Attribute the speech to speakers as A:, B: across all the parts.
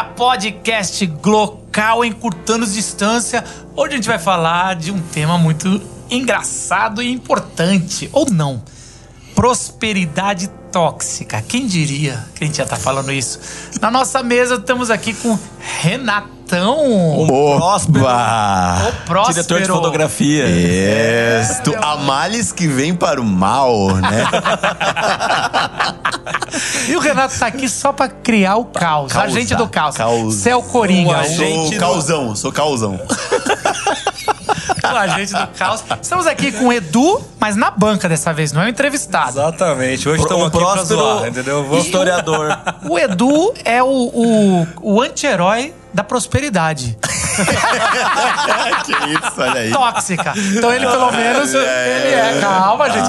A: podcast Glocal Encurtando Distância. Hoje a gente vai falar de um tema muito engraçado e importante, ou não. Prosperidade tóxica. Quem diria que a gente já tá falando isso? Na nossa mesa estamos aqui com Renatão.
B: O Próspero.
A: O Próspero.
B: Diretor de fotografia.
C: Isso. Há males que vem para o mal, né?
A: E o Renato tá aqui só pra criar o caos. Agente do caos. Você é o Coringa.
C: Sou causão.
A: O agente do caos. Estamos aqui com o Edu, mas na banca dessa vez, não é um entrevistado.
B: Exatamente. Hoje estamos aqui pra zoar, entendeu? Historiador.
A: O Edu é o anti-herói da prosperidade.
C: Que isso, olha aí.
A: Tóxica. Então ele, pelo menos, ele é. Calma, gente.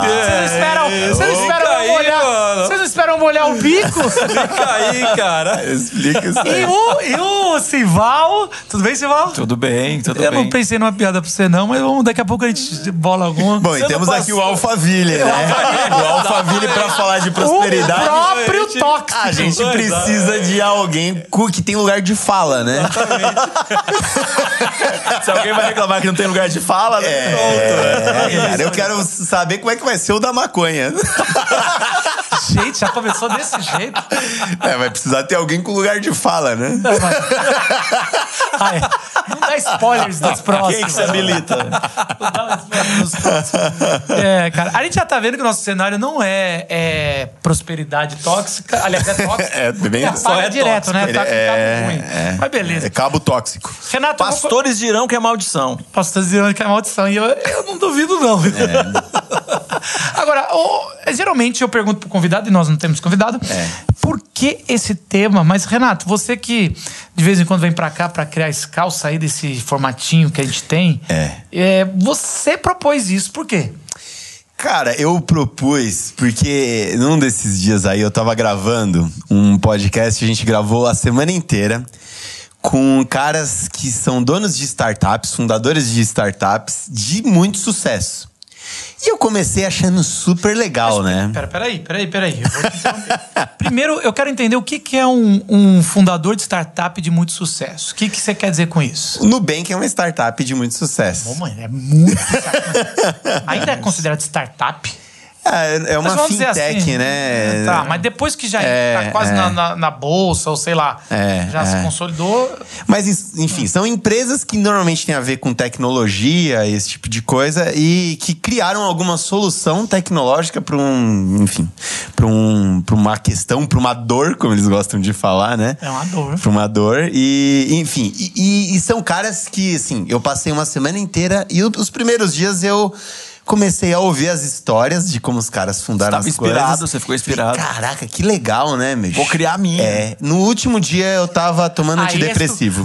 A: Vocês não esperam molhar o bico?
B: Fica aí, cara.
C: Explica isso aí.
A: E o Sival? Tudo bem, Sival?
B: Tudo bem.
A: Eu não pensei numa piada pra você, não, mas daqui a pouco a gente bola alguma.
C: Bom, e temos aqui o Alphaville, né? O Alphaville pra falar de prosperidade.
A: O próprio tóxico.
C: A gente precisa de alguém que tem lugar de fala, né?
B: Se alguém vai reclamar que não tem lugar de fala, né?
C: Cara, eu quero saber como é que vai ser o da maconha.
A: Gente, já começou desse jeito.
C: Vai precisar ter alguém com lugar de fala, né?
A: Não dá spoilers dos próximos.
B: Quem que se habilita?
A: Não dá spoilers dos próximos. Cara, a gente já tá vendo que o nosso cenário não é prosperidade tóxica. Aliás, é tóxico.
C: Só é
A: direto, né? Tá com cabo ruim. Mas beleza.
C: É cabo tóxico.
A: Renato,
B: Pastores dirão que é maldição.
A: Pastores dirão que é maldição. E eu não duvido, não. Agora, geralmente eu pergunto pro convidado, e nós não temos convidado, por que esse tema? Mas, Renato, você que de vez em quando vem pra cá pra criar esse caos, sair desse formatinho que a gente tem, você propôs isso, por quê?
C: Cara, eu propus porque num desses dias aí eu tava gravando um podcast, a gente gravou a semana inteira com caras que são donos de startups, fundadores de startups de muito sucesso. E eu comecei achando super legal, né?
A: Peraí. Eu vou te interromper. Primeiro, eu quero entender o que é um fundador de startup de muito sucesso. O que você quer dizer com isso?
C: O Nubank é uma startup de muito sucesso.
A: É muito startup. Ainda é considerado startup?
C: É uma fintech, assim, né?
A: Tá, mas depois que já tá quase na bolsa, ou sei lá, já se consolidou.
C: Mas, enfim, são empresas que normalmente têm a ver com tecnologia, esse tipo de coisa, e que criaram alguma solução tecnológica para uma questão, para uma dor, como eles gostam de falar, né?
A: É uma dor.
C: Para uma dor. E, enfim, e são caras que, assim, eu passei uma semana inteira e os primeiros dias eu comecei a ouvir as histórias de como os caras fundaram as coisas.
B: Você ficou inspirado.
C: Falei, caraca, que legal, né, meu?
B: Vou criar a minha.
C: No último dia eu tava tomando antidepressivo.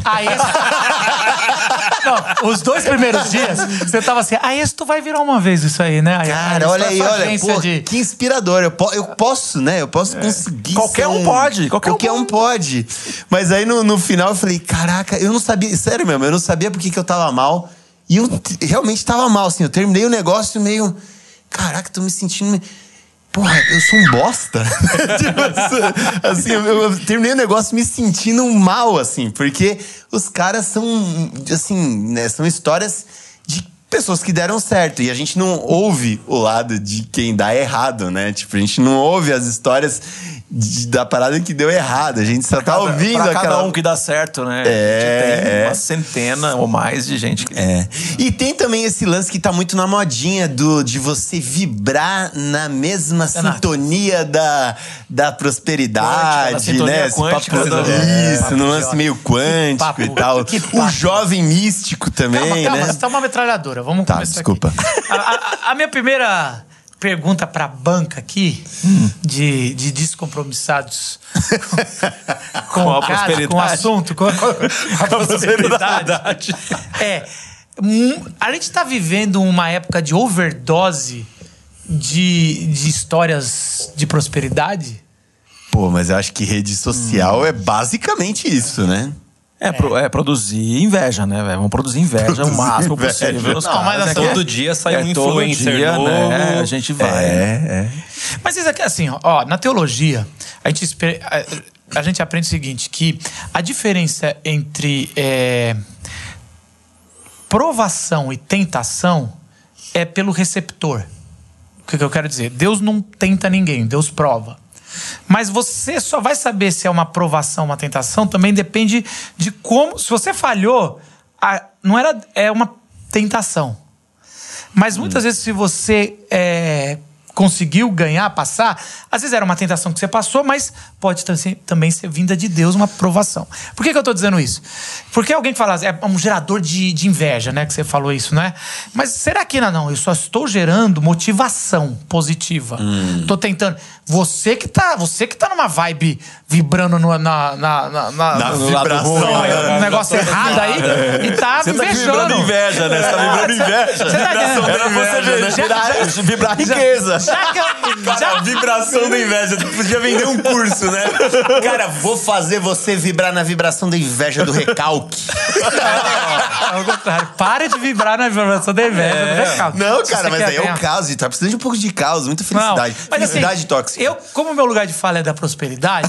A: Não, os 2 primeiros dias, você tava assim, tu vai virar uma vez isso aí, né?
C: Cara, olha aí, pô, que inspirador. Eu posso, né? Eu posso conseguir.
B: Qualquer um pode.
C: Qualquer um pode. Mas aí no final eu falei, caraca, eu não sabia, sério mesmo, eu não sabia por que eu tava mal. E eu realmente tava mal, assim. Eu terminei o negócio meio... Caraca, tô me sentindo... Porra, eu sou um bosta. Tipo, assim, eu terminei o negócio me sentindo mal, assim. Porque os caras são, assim, né, são histórias de pessoas que deram certo. E a gente não ouve o lado de quem dá errado, né? Tipo, a gente não ouve as histórias da parada que deu errado. A gente só tá ouvindo
B: pra
C: aquela...
B: cada um que dá certo, né? A gente tem uma centena ou mais de gente que...
C: E tem também esse lance que tá muito na modinha de você vibrar na mesma sintonia da prosperidade, né? Esse
B: quântica,
C: isso, no lance meio quântico e tal. O jovem místico também,
A: calma,
C: né?
A: Você tá uma metralhadora. Vamos começar
C: desculpa.
A: Aqui. A minha primeira pergunta pra banca aqui, de descompromissados com
B: a prosperidade.
A: Com o assunto, com a prosperidade. A gente tá vivendo uma época de overdose de histórias de prosperidade.
C: Pô, mas eu acho que rede social é basicamente isso, né?
B: Produzir inveja, né, velho? Vamos produzir inveja o máximo possível.
A: Não, mas
B: todo dia sai um influencer novo. Né? A gente vai.
A: Mas isso aqui, assim, ó, na teologia, a gente a gente aprende o seguinte, que a diferença entre provação e tentação é pelo receptor. O que eu quero dizer? Deus não tenta ninguém, Deus prova. Mas você só vai saber se é uma provação, uma tentação, também depende de como... Se você falhou, é uma tentação. Mas muitas vezes, se você conseguiu ganhar, passar, às vezes era uma tentação que você passou, mas pode também ser vinda de Deus, uma provação. Por que eu tô dizendo isso? Porque alguém fala, é um gerador de inveja, né? Que você falou isso, né? Mas será que não? Eu só estou gerando motivação positiva. Tô tentando... Você que tá numa vibe vibrando na
C: vibração.
A: Um negócio errado aí e tá me invejando.
B: Você tá vibrando inveja, né? Você tá vibrando inveja.
C: Você vibrar riqueza.
B: Cara, vibração da inveja. Tu podia vender um curso, né?
C: Cara, vou fazer você vibrar na vibração da inveja do recalque.
A: Ao contrário. Pare de vibrar na vibração da inveja do recalque.
C: Não, cara, mas aí é o caso. Tá precisando de um pouco de caos, muita felicidade.
A: Mas,
C: felicidade
A: assim,
C: tóxica.
A: Como o meu lugar de fala é da prosperidade...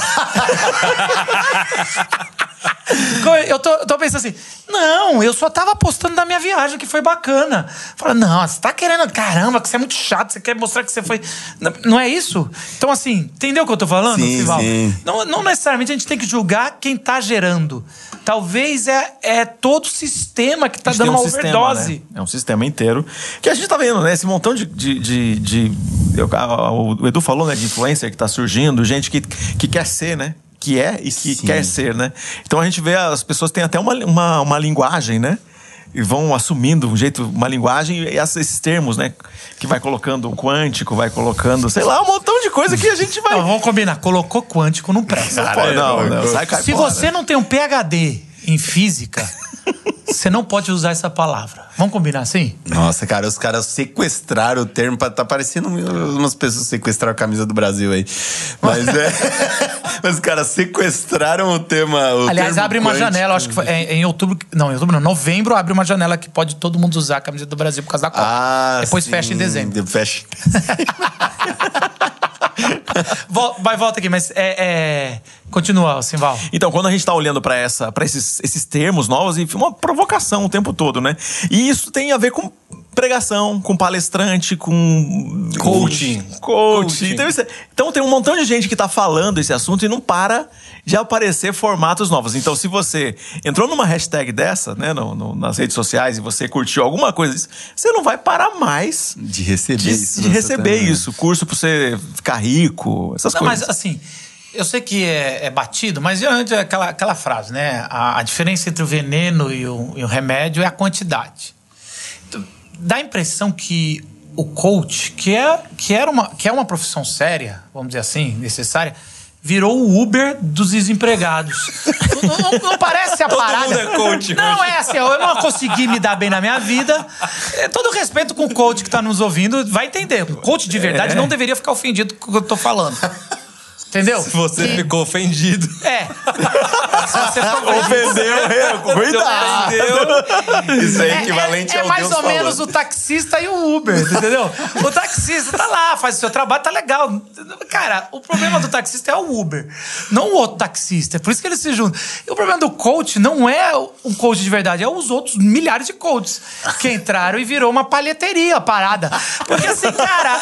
A: eu tô pensando assim, não, eu só tava postando da minha viagem, que foi bacana. Fala, não, você tá querendo, caramba, que você é muito chato, você quer mostrar que você foi... Não é isso? Então, assim, entendeu o que eu tô falando, Sivaldo?
C: Sim.
A: Não necessariamente a gente tem que julgar quem tá gerando. Talvez é todo o sistema que tá dando uma overdose.
B: Sistema, né? É um sistema inteiro. Que a gente tá vendo, né? Esse montão o Edu falou, né? De influencer que tá surgindo, gente que quer ser, né? Que é e que quer ser, né? Então a gente vê, as pessoas têm até uma linguagem, né? E vão assumindo uma linguagem e esses termos, né? Que vai colocando o quântico, vai colocando, sei lá, um montão de coisa que a gente vai...
A: Não, vamos combinar, colocou quântico, não presta.
B: Não, sai, cai
A: Se
B: fora.
A: você não tem um PhD em física, você não pode usar essa palavra. Vamos combinar assim?
C: Nossa, cara, os caras sequestraram o termo, tá parecendo umas pessoas sequestraram a camisa do Brasil aí. Mas mas os caras sequestraram o tema.
A: Aliás,
C: termo
A: abre uma
C: quântico.
A: janela, acho que foi em outubro. Não, novembro abre uma janela que pode todo mundo usar a camisa do Brasil por causa da Copa. Depois fecha em dezembro.
C: Fecha.
A: Volta aqui, mas continua, Simval.
B: Então, quando a gente tá olhando pra esses termos novos, e uma provocação o tempo todo, né? E isso tem a ver com pregação, com palestrante, com...
C: Coaching.
B: Então tem um montão de gente que tá falando esse assunto e não para de aparecer formatos novos. Então, se você entrou numa hashtag dessa, né, nas redes sociais, e você curtiu alguma coisa disso, você não vai parar mais
C: de receber isso.
B: De receber isso. Curso pra você ficar rico, essas coisas.
A: Mas, assim... Eu sei que é batido, mas aquela frase, né? A diferença entre o veneno e o remédio é a quantidade. Então, dá a impressão que o coach, que é uma profissão séria, vamos dizer assim, necessária, virou o Uber dos desempregados. Não parece a parada.
B: Todo mundo é coach.
A: Não é assim, eu não consegui me dar bem na minha vida. Todo respeito com o coach que tá nos ouvindo, vai entender. O coach de verdade não deveria ficar ofendido com o que eu tô falando. Entendeu?
D: Se você ficou ofendido.
A: Se você ficou
B: ofendeu, cuidado.
C: Isso é equivalente ao
A: mais
C: Deus
A: ou menos
C: falando.
A: o taxista e o Uber, entendeu? O taxista tá lá, faz o seu trabalho, tá legal. Cara, o problema do taxista é o Uber, não o outro taxista. É por isso que eles se juntam. E o problema do coach não é um coach de verdade, é os outros milhares de coaches que entraram e virou uma palheteria a parada. Porque assim, cara,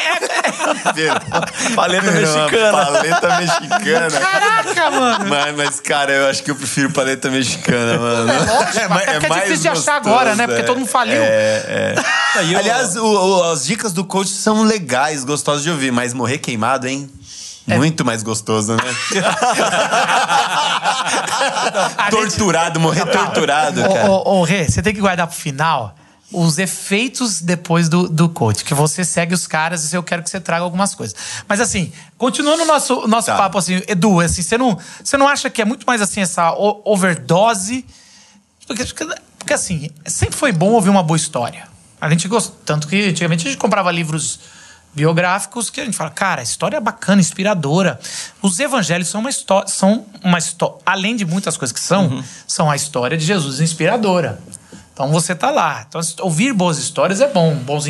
B: Paleta mexicana.
C: Paleta mexicana.
A: Caraca, mano.
C: Mas, cara, eu acho que eu prefiro paleta mexicana, mano.
A: É lógico, até porque é difícil de achar agora, né? Porque todo mundo faliu.
C: Aliás, as dicas do coach são legais, gostosas de ouvir, mas morrer queimado, hein? Muito mais gostoso, né? Torturado, morrer torturado, cara.
A: Ô, Rê, você tem que guardar pro final os efeitos depois do coach, que você segue os caras e eu quero que você traga algumas coisas. Mas assim, continuando o nosso papo, assim, Edu, assim, você não acha que é muito mais assim essa overdose? Porque assim, sempre foi bom ouvir uma boa história. A gente gosta, tanto que antigamente a gente comprava livros biográficos que a gente fala, cara, a história é bacana, inspiradora. Os evangelhos são uma história, além de muitas coisas que são a história de Jesus inspiradora. Então você tá lá. Então, ouvir boas histórias é bom, bons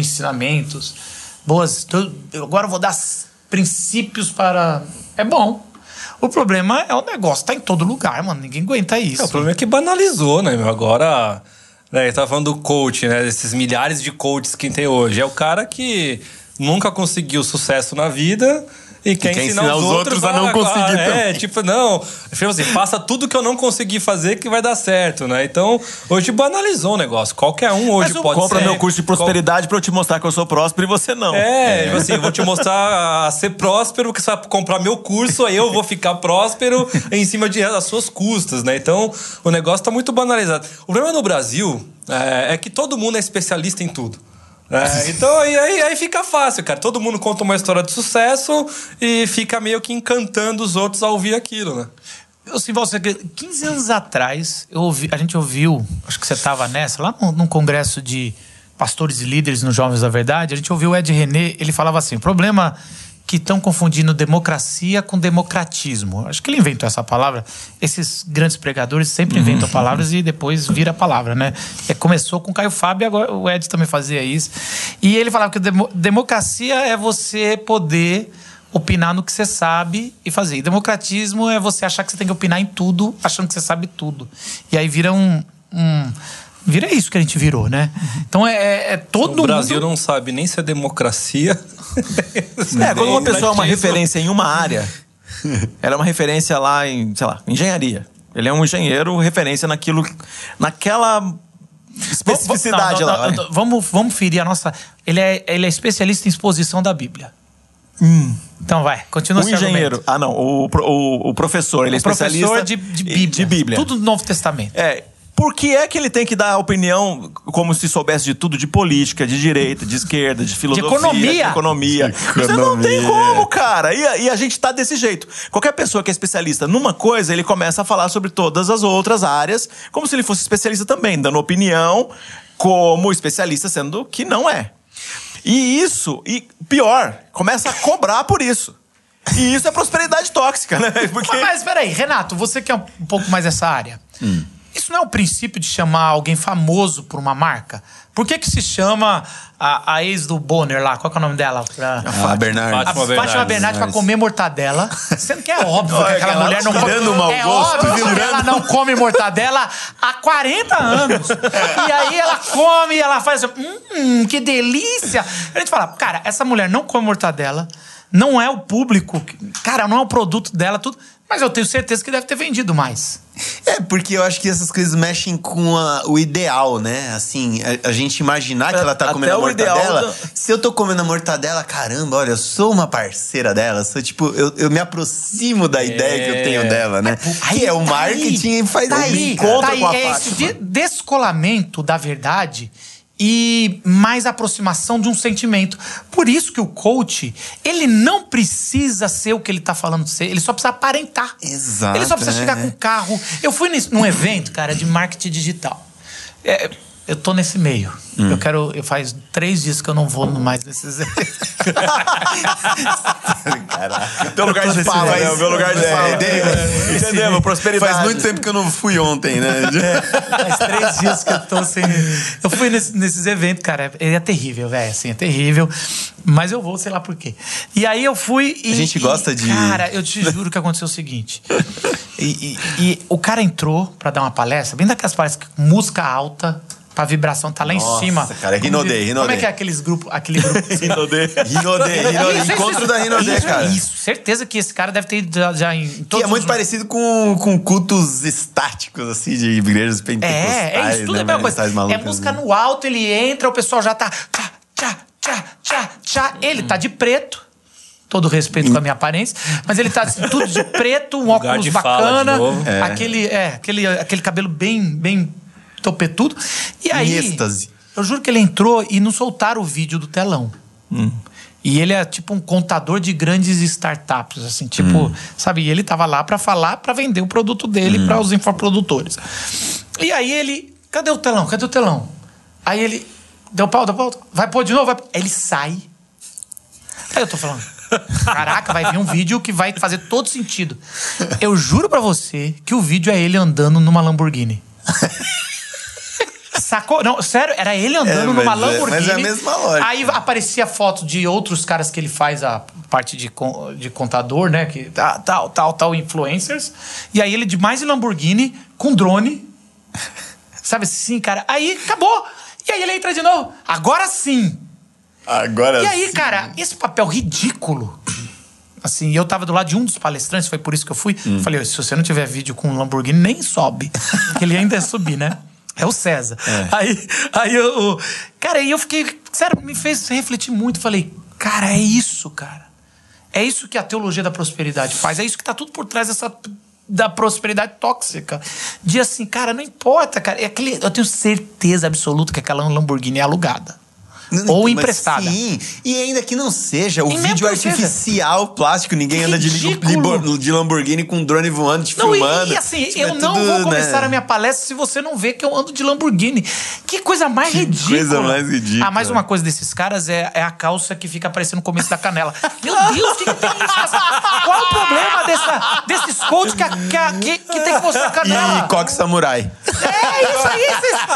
A: ensinamentos, agora eu vou dar princípios para... É bom. O problema é o negócio, tá em todo lugar, mano. Ninguém aguenta isso.
D: O problema é que banalizou, né, meu? Agora, né, eu tava falando do coach, né? Desses milhares de coaches que tem hoje. É o cara que nunca conseguiu sucesso na vida e quer ensinar os outros a não conseguir também. Tipo, não. Assim, faça tudo que eu não consegui fazer que vai dar certo, né? Então, hoje banalizou o negócio. Qualquer um hoje pode
B: compra meu curso de prosperidade pra eu te mostrar que eu sou próspero e você não.
D: Tipo assim, eu vou te mostrar a ser próspero, que você vai comprar meu curso, aí eu vou ficar próspero em cima das suas custas, né? Então, o negócio tá muito banalizado. O problema no Brasil é que todo mundo é especialista em tudo. Então aí fica fácil, cara. Todo mundo conta uma história de sucesso e fica meio que encantando os outros a ouvir aquilo, né?
A: Assim, você, 15 anos atrás, a gente ouviu, acho que você estava nessa, lá num congresso de pastores e líderes nos Jovens da Verdade, a gente ouviu o Ed René, ele falava assim, o problema que estão confundindo democracia com democratismo. Acho que ele inventou essa palavra. Esses grandes pregadores sempre inventam palavras e depois vira a palavra, né? Começou com o Caio Fábio, agora o Ed também fazia isso. E ele falava que democracia é você poder opinar no que você sabe e fazer. E democratismo é você achar que você tem que opinar em tudo, achando que você sabe tudo. E aí vira vira isso que a gente virou, né? Então todo mundo...
D: O Brasil não sabe nem se é democracia.
B: Quando uma pessoa é uma referência em uma área, ela é uma referência lá em, sei lá, engenharia. Ele é um engenheiro, referência naquela especificidade lá.
A: Vamos ferir a nossa... Ele é especialista em exposição da Bíblia. Então vai, continua esse
B: engenheiro. O professor, ele é especialista...
A: Professor de Bíblia. Tudo do Novo Testamento.
B: Por que é que ele tem que dar opinião como se soubesse de tudo? De política, de direita, de esquerda, de filosofia, de economia. Você não tem como, cara. E a gente tá desse jeito. Qualquer pessoa que é especialista numa coisa, ele começa a falar sobre todas as outras áreas, como se ele fosse especialista também, dando opinião como especialista, sendo que não é. E pior, começa a cobrar por isso. E isso é prosperidade tóxica, né? Porque...
A: Mas peraí, Renato, você que é um pouco mais dessa área... Isso não é o princípio de chamar alguém famoso por uma marca? Por que se chama a ex do Bonner lá? Qual que é o nome dela?
C: A Bernardes.
A: Fátima Bernardes pra comer mortadela. Sendo que é óbvio que aquela mulher não come... óbvio que ela não come mortadela há 40 anos. E aí ela come, ela faz assim, que delícia. A gente fala, cara, essa mulher não come mortadela, não é o público, cara, não é o produto dela, tudo... Mas eu tenho certeza que deve ter vendido mais.
C: Porque eu acho que essas coisas mexem com o ideal, né? Assim, a gente imaginar que ela tá comendo a mortadela. Se eu tô comendo a mortadela, caramba, olha, eu sou uma parceira dela. Sou tipo, eu me aproximo da ideia que eu tenho dela, né? Aí o marketing faz
A: encontro com a esse descolamento da verdade e mais aproximação de um sentimento. Por isso que o coach, ele não precisa ser o que ele tá falando de ser, ele só precisa aparentar.
C: Exato.
A: Ele só precisa chegar com o carro. Eu fui num evento, cara, de marketing digital. Eu tô nesse meio. Eu faz 3 dias que eu não vou mais nesses eventos.
C: Caraca.
B: Teu lugar de fala, né? O meu lugar de fala. Entendeu? Prosperidade.
C: Faz muito tempo que eu não fui ontem, né?
A: Faz 3 dias que eu tô sem... Eu fui nesses eventos, cara. É terrível, velho. Assim, é terrível. Mas eu vou, sei lá por quê. E aí eu fui e...
C: A gente gosta de...
A: Cara, eu te juro que aconteceu o seguinte. E o cara entrou pra dar uma palestra, bem daquelas palestras com música alta... Pra vibração tá lá em cima.
C: Nossa, cara, Rinodê.
A: Como é que é aquele grupo?
B: Rinodê.
C: Encontro da Rinodê, cara.
A: Isso, certeza que esse cara deve ter ido já em todos.
C: Que é muito parecido com cultos estáticos, assim, de igrejas pentecostais.
A: Isso tudo é a mesma coisa. É música no alto, ele entra, o pessoal já tá... Tchá. Ele tá de preto. Todo respeito com a minha aparência. Mas ele tá tudo de preto, um óculos bacana. Aquele cabelo bem topetudo. E aí,
C: êxtase.
A: Eu juro que ele entrou e não soltaram o vídeo do telão. E ele é tipo um contador de grandes startups, assim, tipo, sabe? E ele tava lá pra falar, pra vender o produto dele para os infoprodutores. E aí ele, cadê o telão? Aí ele, deu pau, vai pôr de novo, Aí ele sai. Aí eu tô falando, caraca, vai vir um vídeo que vai fazer todo sentido. Eu juro pra você que o vídeo é ele andando numa Lamborghini. Sacou? Não, sério, era ele andando numa Lamborghini.
C: Mas é a mesma lógica.
A: Aí aparecia foto de outros caras que ele faz a parte de contador, né? Que tal, influencers. E aí ele de mais em Lamborghini, com drone. Sabe assim, cara? Aí acabou. E aí ele entra de novo. Agora sim.
C: Agora
A: E aí,
C: sim.
A: cara, esse papel ridículo. Assim, eu tava do lado de um dos palestrantes, foi por isso que eu fui. Falei, se você não tiver vídeo com o Lamborghini, nem sobe. Porque ele ainda ia subir, né? É o César. Aí eu... Cara, aí eu fiquei... Sério, me fez refletir muito. Falei, cara, é isso, cara. É isso que a teologia da prosperidade faz. É isso que tá tudo por trás da prosperidade tóxica. De assim, cara, não importa, cara. Eu tenho certeza absoluta que aquela Lamborghini é alugada. Ou emprestada.
C: Sim, e ainda que não seja, o
A: E mesmo
C: vídeo
A: que não
C: artificial, plástico, ninguém anda de Lamborghini com drone voando, te filmando.
A: E assim,
C: Tipo,
A: eu não vou começar a minha palestra se você não vê que eu ando de Lamborghini. Que coisa mais ridícula.
C: Coisa mais ridícula.
A: Mais uma coisa desses caras é a calça que fica aparecendo no começo da canela. Meu Deus, o que tem isso? Qual o problema desses coach que tem que mostrar a canela?
C: E coque samurai.
A: É isso aí.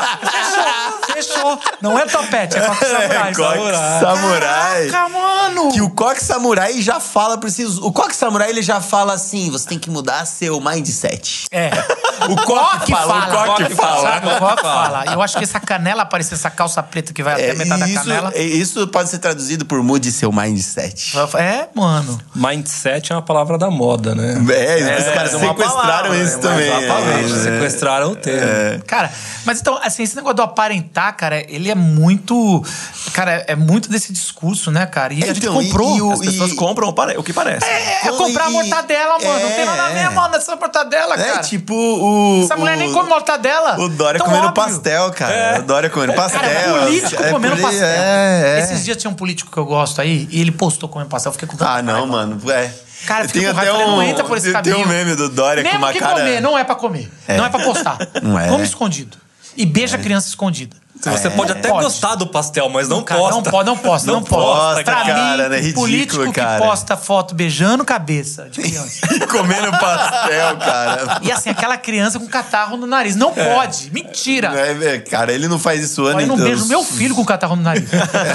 A: Fechou. Não é topete, é coque samurai.
C: Coque samurai.
A: Caraca, mano.
C: Que o coque samurai já fala preciso. O coque samurai ele já fala assim: você tem que mudar seu mindset.
A: É.
C: O coque fala.
A: O coque fala. Eu acho que essa canela aparecer, essa calça preta que vai até metade da canela.
C: Isso pode ser traduzido por mude seu mindset.
A: É, mano.
D: Mindset é uma palavra da moda, né?
C: Os caras sequestraram isso também.
D: Exatamente, sequestraram o termo.
A: Cara, mas então, assim, esse negócio do aparentar, cara, ele é muito... Cara, é muito desse discurso, né, cara? E a gente comprou.
B: As pessoas compram o que parece.
A: É comprar mortadela, mano. Não tem nada a ver, mano, essa mortadela, cara.
C: É tipo
A: essa mulher nem come mortadela.
C: O Dória
A: tão
C: comendo
A: óbvio.
C: pastel, cara. O Dória comendo pastel.
A: Cara, político comendo pastel.
C: É.
A: Esses dias tinha um político que eu gosto aí e ele postou comendo pastel. Eu fiquei com tanta raiva.
C: Não, mano.
A: Cara, eu fiquei
C: tem
A: com raiva. Não entra por esse caminho.
C: Tem um meme do Dória
A: mesmo
C: com uma
A: que
C: cara...
A: comer, não é pra comer. Não é pra postar.
C: Não é.
A: Come escondido. E beija a criança escondida.
D: Você pode até gostar do pastel, mas não
A: Cara,
D: posta.
A: Não posta. Pra
C: cara,
A: mim,
C: é ridículo,
A: político
C: cara.
A: que posta foto beijando cabeça de criança.
C: Comendo pastel, cara.
A: E assim, aquela criança com catarro no nariz. Não pode. Mentira.
C: Cara, ele não faz isso antes.
A: Eu não beijo meu filho com catarro no nariz.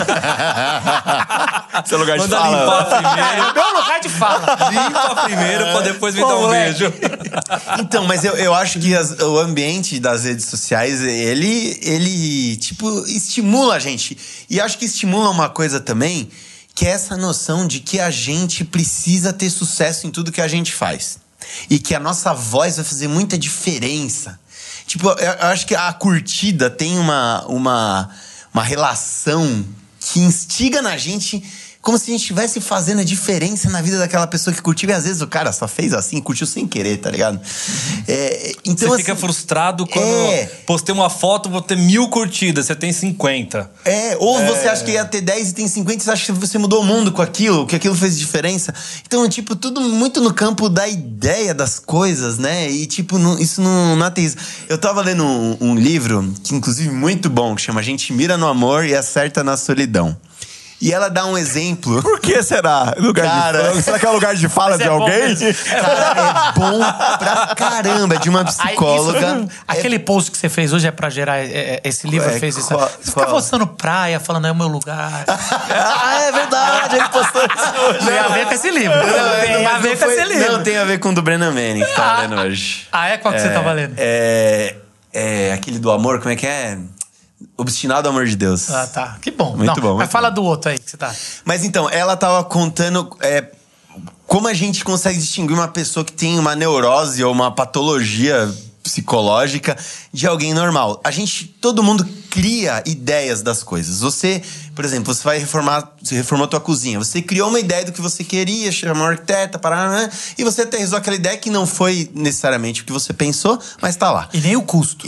B: Seu lugar de
D: Manda
B: fala.
D: limpar primeiro.
A: É meu lugar de fala.
D: Limpa primeiro pra depois vir dar um beijo.
C: Então, mas eu acho que o ambiente das redes sociais, ele tipo, estimula a gente. E acho que estimula uma coisa também, que é essa noção de que a gente precisa ter sucesso em tudo que a gente faz. E que a nossa voz vai fazer muita diferença. Tipo, eu acho que a curtida tem uma relação que instiga na gente como se a gente estivesse fazendo a diferença na vida daquela pessoa que curtiu. E às vezes o cara só fez assim, curtiu sem querer, tá ligado? Então,
D: você fica frustrado quando postei uma foto, vou ter 1000 curtidas, você tem 50.
C: Ou você acha que ia ter 10 e tem 50, você acha que você mudou o mundo com aquilo, que aquilo fez diferença. Então, tipo, tudo muito no campo da ideia das coisas, né? E, tipo, isso não ateísmo. Eu tava lendo um livro, que inclusive muito bom, que chama A Gente Mira no Amor e Acerta na Solidão. E ela dá um exemplo.
B: Por que será? Será que é lugar de fala de alguém?
C: Cara, é bom pra caramba. É de uma psicóloga.
A: Aquele post que você fez hoje é pra gerar esse livro, fez isso. Você fica postando praia, falando, é o meu lugar.
C: É verdade, ele postou isso hoje.
A: Tem a ver com esse livro. Tem a ver com esse livro.
C: Não, tem a ver com o do Brennan Manning, que tá lendo hoje.
A: Qual que você tá lendo?
C: É aquele do amor, como é que é? Obstinado ao amor de Deus.
A: Tá. Que bom.
C: Muito bom.
A: Mas fala do outro aí que você tá.
C: Mas então, ela tava contando como a gente consegue distinguir uma pessoa que tem uma neurose ou uma patologia psicológica de alguém normal. Todo mundo cria ideias das coisas. Você, por exemplo, você reformou a tua cozinha. Você criou uma ideia do que você queria, chamou uma arquiteta, e você aterrissou aquela ideia que não foi necessariamente o que você pensou, mas tá lá.
A: E nem o custo.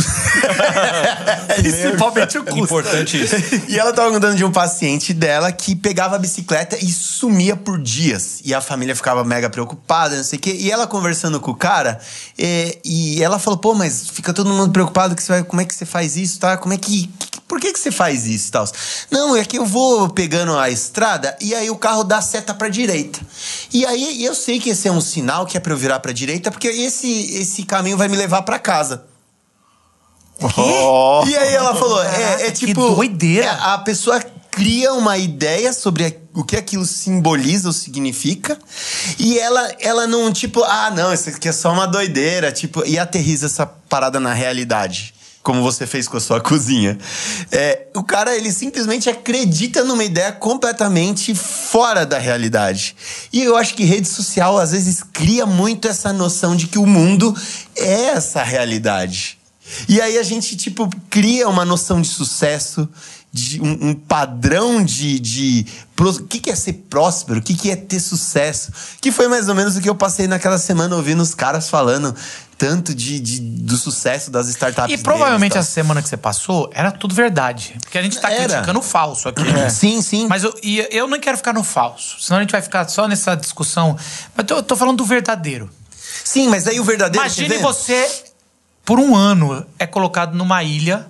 C: Principalmente o
D: É
C: custo.
D: importante isso.
C: E ela tava contando de um paciente dela que pegava a bicicleta e sumia por dias. E a família ficava mega preocupada, não sei o quê. E ela conversando com o cara, e ela falou, pô, mas fica todo mundo preocupado como é que você faz isso, tá? Por que você faz isso e tal? Não, é que eu vou pegando a estrada e aí o carro dá seta pra direita. E aí eu sei que esse é um sinal que é pra eu virar pra direita, porque esse caminho vai me levar pra casa.
B: Oh.
C: E aí ela falou,
A: Caraca,
C: tipo...
A: que doideira.
C: A pessoa cria uma ideia sobre o que aquilo simboliza ou significa. E ela não, tipo... Ah, não, isso aqui é só uma doideira. Tipo, e aterriza essa parada na realidade. Como você fez com a sua cozinha. O cara, ele simplesmente acredita numa ideia completamente fora da realidade. E eu acho que rede social, às vezes, cria muito essa noção de que o mundo é essa realidade. E aí a gente, tipo, cria uma noção de sucesso, de um padrão de o que é ser próspero, o que é ter sucesso. Que foi mais ou menos o que eu passei naquela semana ouvindo os caras falando tanto do sucesso das startups.
A: E provavelmente essa semana que você passou era tudo verdade. Porque a gente tá criticando o falso aqui. Né?
C: Sim, sim.
A: Mas eu não quero ficar no falso. Senão a gente vai ficar só nessa discussão. Mas eu tô falando do verdadeiro.
C: Sim, mas aí o verdadeiro...
A: Imagine você, por um ano, é colocado numa ilha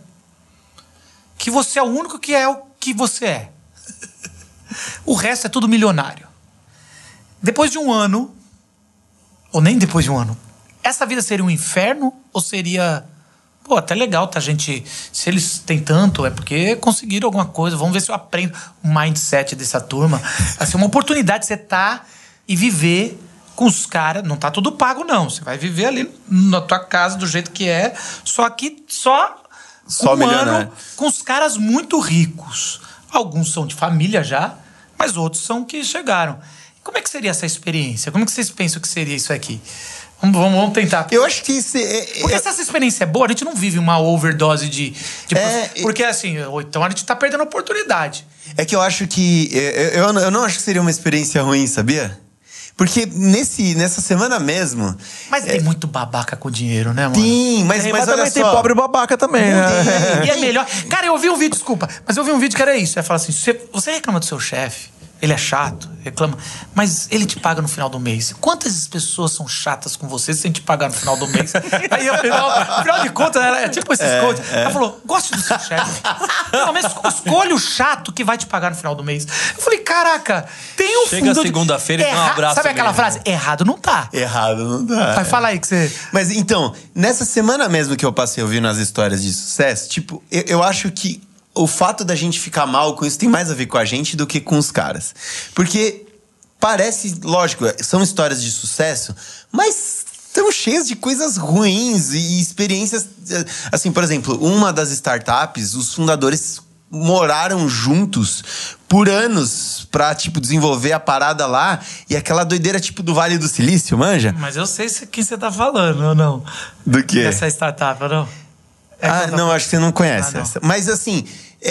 A: que você é o único que é o que você é. O resto é tudo milionário. Depois de um ano, ou nem depois de um ano, essa vida seria um inferno ou seria... Pô, até legal, tá, gente? Se eles têm tanto, é porque conseguiram alguma coisa. Vamos ver se eu aprendo o mindset dessa turma. Assim, uma oportunidade de você estar e viver com os caras. Não tá tudo pago, não. Você vai viver ali na tua casa do jeito que é. Só que só um ano com os caras muito ricos. Alguns são de família já, mas outros são que chegaram. Como é que seria essa experiência? Como é que vocês pensam que seria isso aqui? Vamos tentar.
C: Eu acho que isso
A: porque se essa experiência é boa, a gente não vive uma overdose de porque assim, então a gente tá perdendo a oportunidade.
C: É que eu acho que... Eu não acho que seria uma experiência ruim, sabia? Porque nessa semana mesmo...
A: Mas tem muito babaca com dinheiro, né, mano?
C: Tem, mas
B: Mas
C: olha
B: também
C: só.
B: tem pobre babaca também, né?
A: E é melhor... Cara, eu ouvi um vídeo, desculpa, mas eu ouvi um vídeo que era isso. Ele fala assim, você reclama do seu chefe, ele é chato, reclama, mas ele te paga no final do mês. Quantas pessoas são chatas com você sem te pagar no final do mês? Aí, afinal de contas, é tipo esses coaches. Ela falou, goste do seu chefe. Pelo menos escolha o chato que vai te pagar no final do mês. Eu falei, caraca, tem um
D: Chega
A: fundo...
D: segunda-feira e dá um abraço.
A: Sabe aquela
D: mesmo.
A: frase? Errado não tá.
C: Errado não dá.
A: Vai falar aí que você...
C: Mas então, nessa semana mesmo que eu passei ouvindo as histórias de sucesso, tipo, eu acho que o fato da gente ficar mal com isso tem mais a ver com a gente do que com os caras. Porque parece, lógico, são histórias de sucesso, mas estão cheias de coisas ruins e experiências... Assim, por exemplo, uma das startups, os fundadores moraram juntos por anos pra, tipo, desenvolver a parada lá. E aquela doideira, tipo, do Vale do Silício, manja?
A: Mas eu sei quem você tá falando, ou não?
C: Do quê?
A: Dessa startup, ou não?
C: Não, acho que você não conhece
A: não.
C: essa. Mas assim,